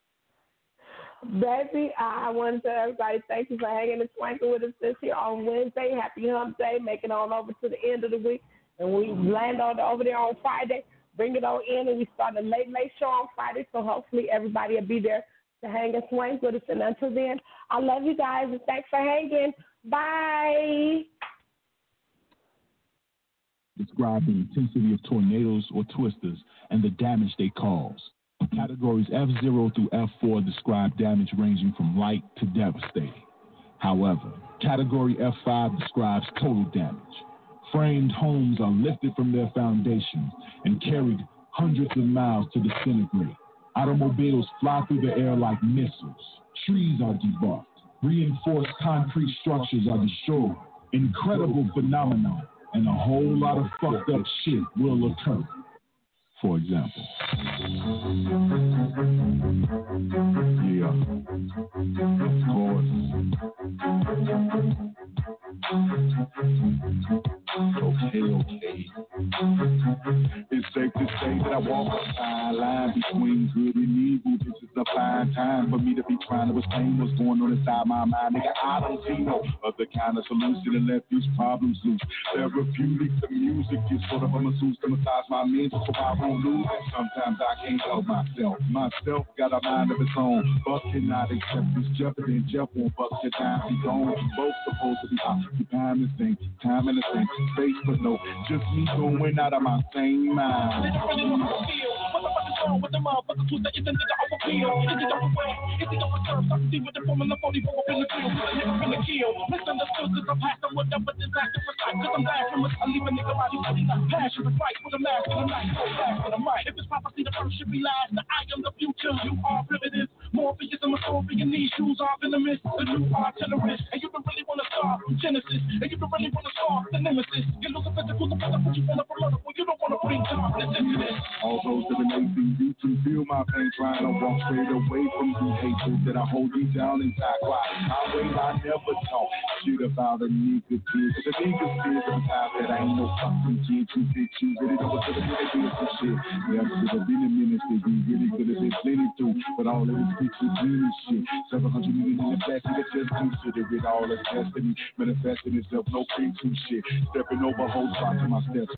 Baby, I want to tell everybody thank you for hanging and swanking with us this here on Wednesday. Happy Hump Day. Make it on over to the end of the week. And we land on over there on Friday. Bring it on in, and we start a late, late show on Friday. So hopefully everybody will be there to hang and swank with us. And until then, I love you guys, and thanks for hanging. Bye. Describe the intensity of tornadoes or twisters and the damage they cause. Categories F zero through F four describe damage ranging from light to devastating. However, Category F five describes total damage. Framed homes are lifted from their foundations and carried hundreds of miles to disintegrate. Automobiles fly through the air like missiles. Trees are debarked. Reinforced concrete structures are destroyed. Incredible phenomenon, and a whole lot of fucked up shit will occur. For example. Yeah. Of course. Okay, okay. It's safe to say that I walk a fine line between good and evil. This is a fine time for me to be trying to explain what's going on inside my mind. Nigga, I don't see no other kind of solution to let these problems loose. Therapeutic, the music is sort of a masseuse to massage my mental so I won't lose. Sometimes I can't help myself. Myself got a mind of its own. Buck cannot accept this jeopardy, and Jeff won't buck your time. Be gone. We both supposed to be occupying this thing. Time in the same space, but no, just me going out of my same mind. They don't really know how to feel. What the fuck is wrong with the motherfuckers who say it's a nigga over peel? Is it overway? Is it overserved? I see with the formula forty-four up in the field. A nigga finna kill. Misunderstood cause I'm past whatever disaster was like. Cause I'm blasphemous. I leave a nigga body bloody like passion to fight with a mask in the night. Go back with a mic. If it's prophecy, the first should be last. Now I am the future. You are primitive. Morpheus and Morpheus in these shoes are venomous. The new artillerist. And you don't really wanna start from Genesis. And you don't really wanna start the nemesis. You lose a physical, the put you in a political. You don't wanna bring darkness into this. All those that are amazing, you can feel my pain, trying to walk straight away from the hatred that I hold deep down inside. Quiet highway, I never talk shit about a nigga kid. Cause a nigga said sometimes that I ain't no fucking kid. You bitch, you really know what's gonna be the deal some shit. Yeah, could have been a minister, you really could have been plenty through. But all of this bitch is doing shit. seven hundred million in the back, you just consider it all a destiny. Manifesting itself, no free to shit. Stepping over whole spots in my steps.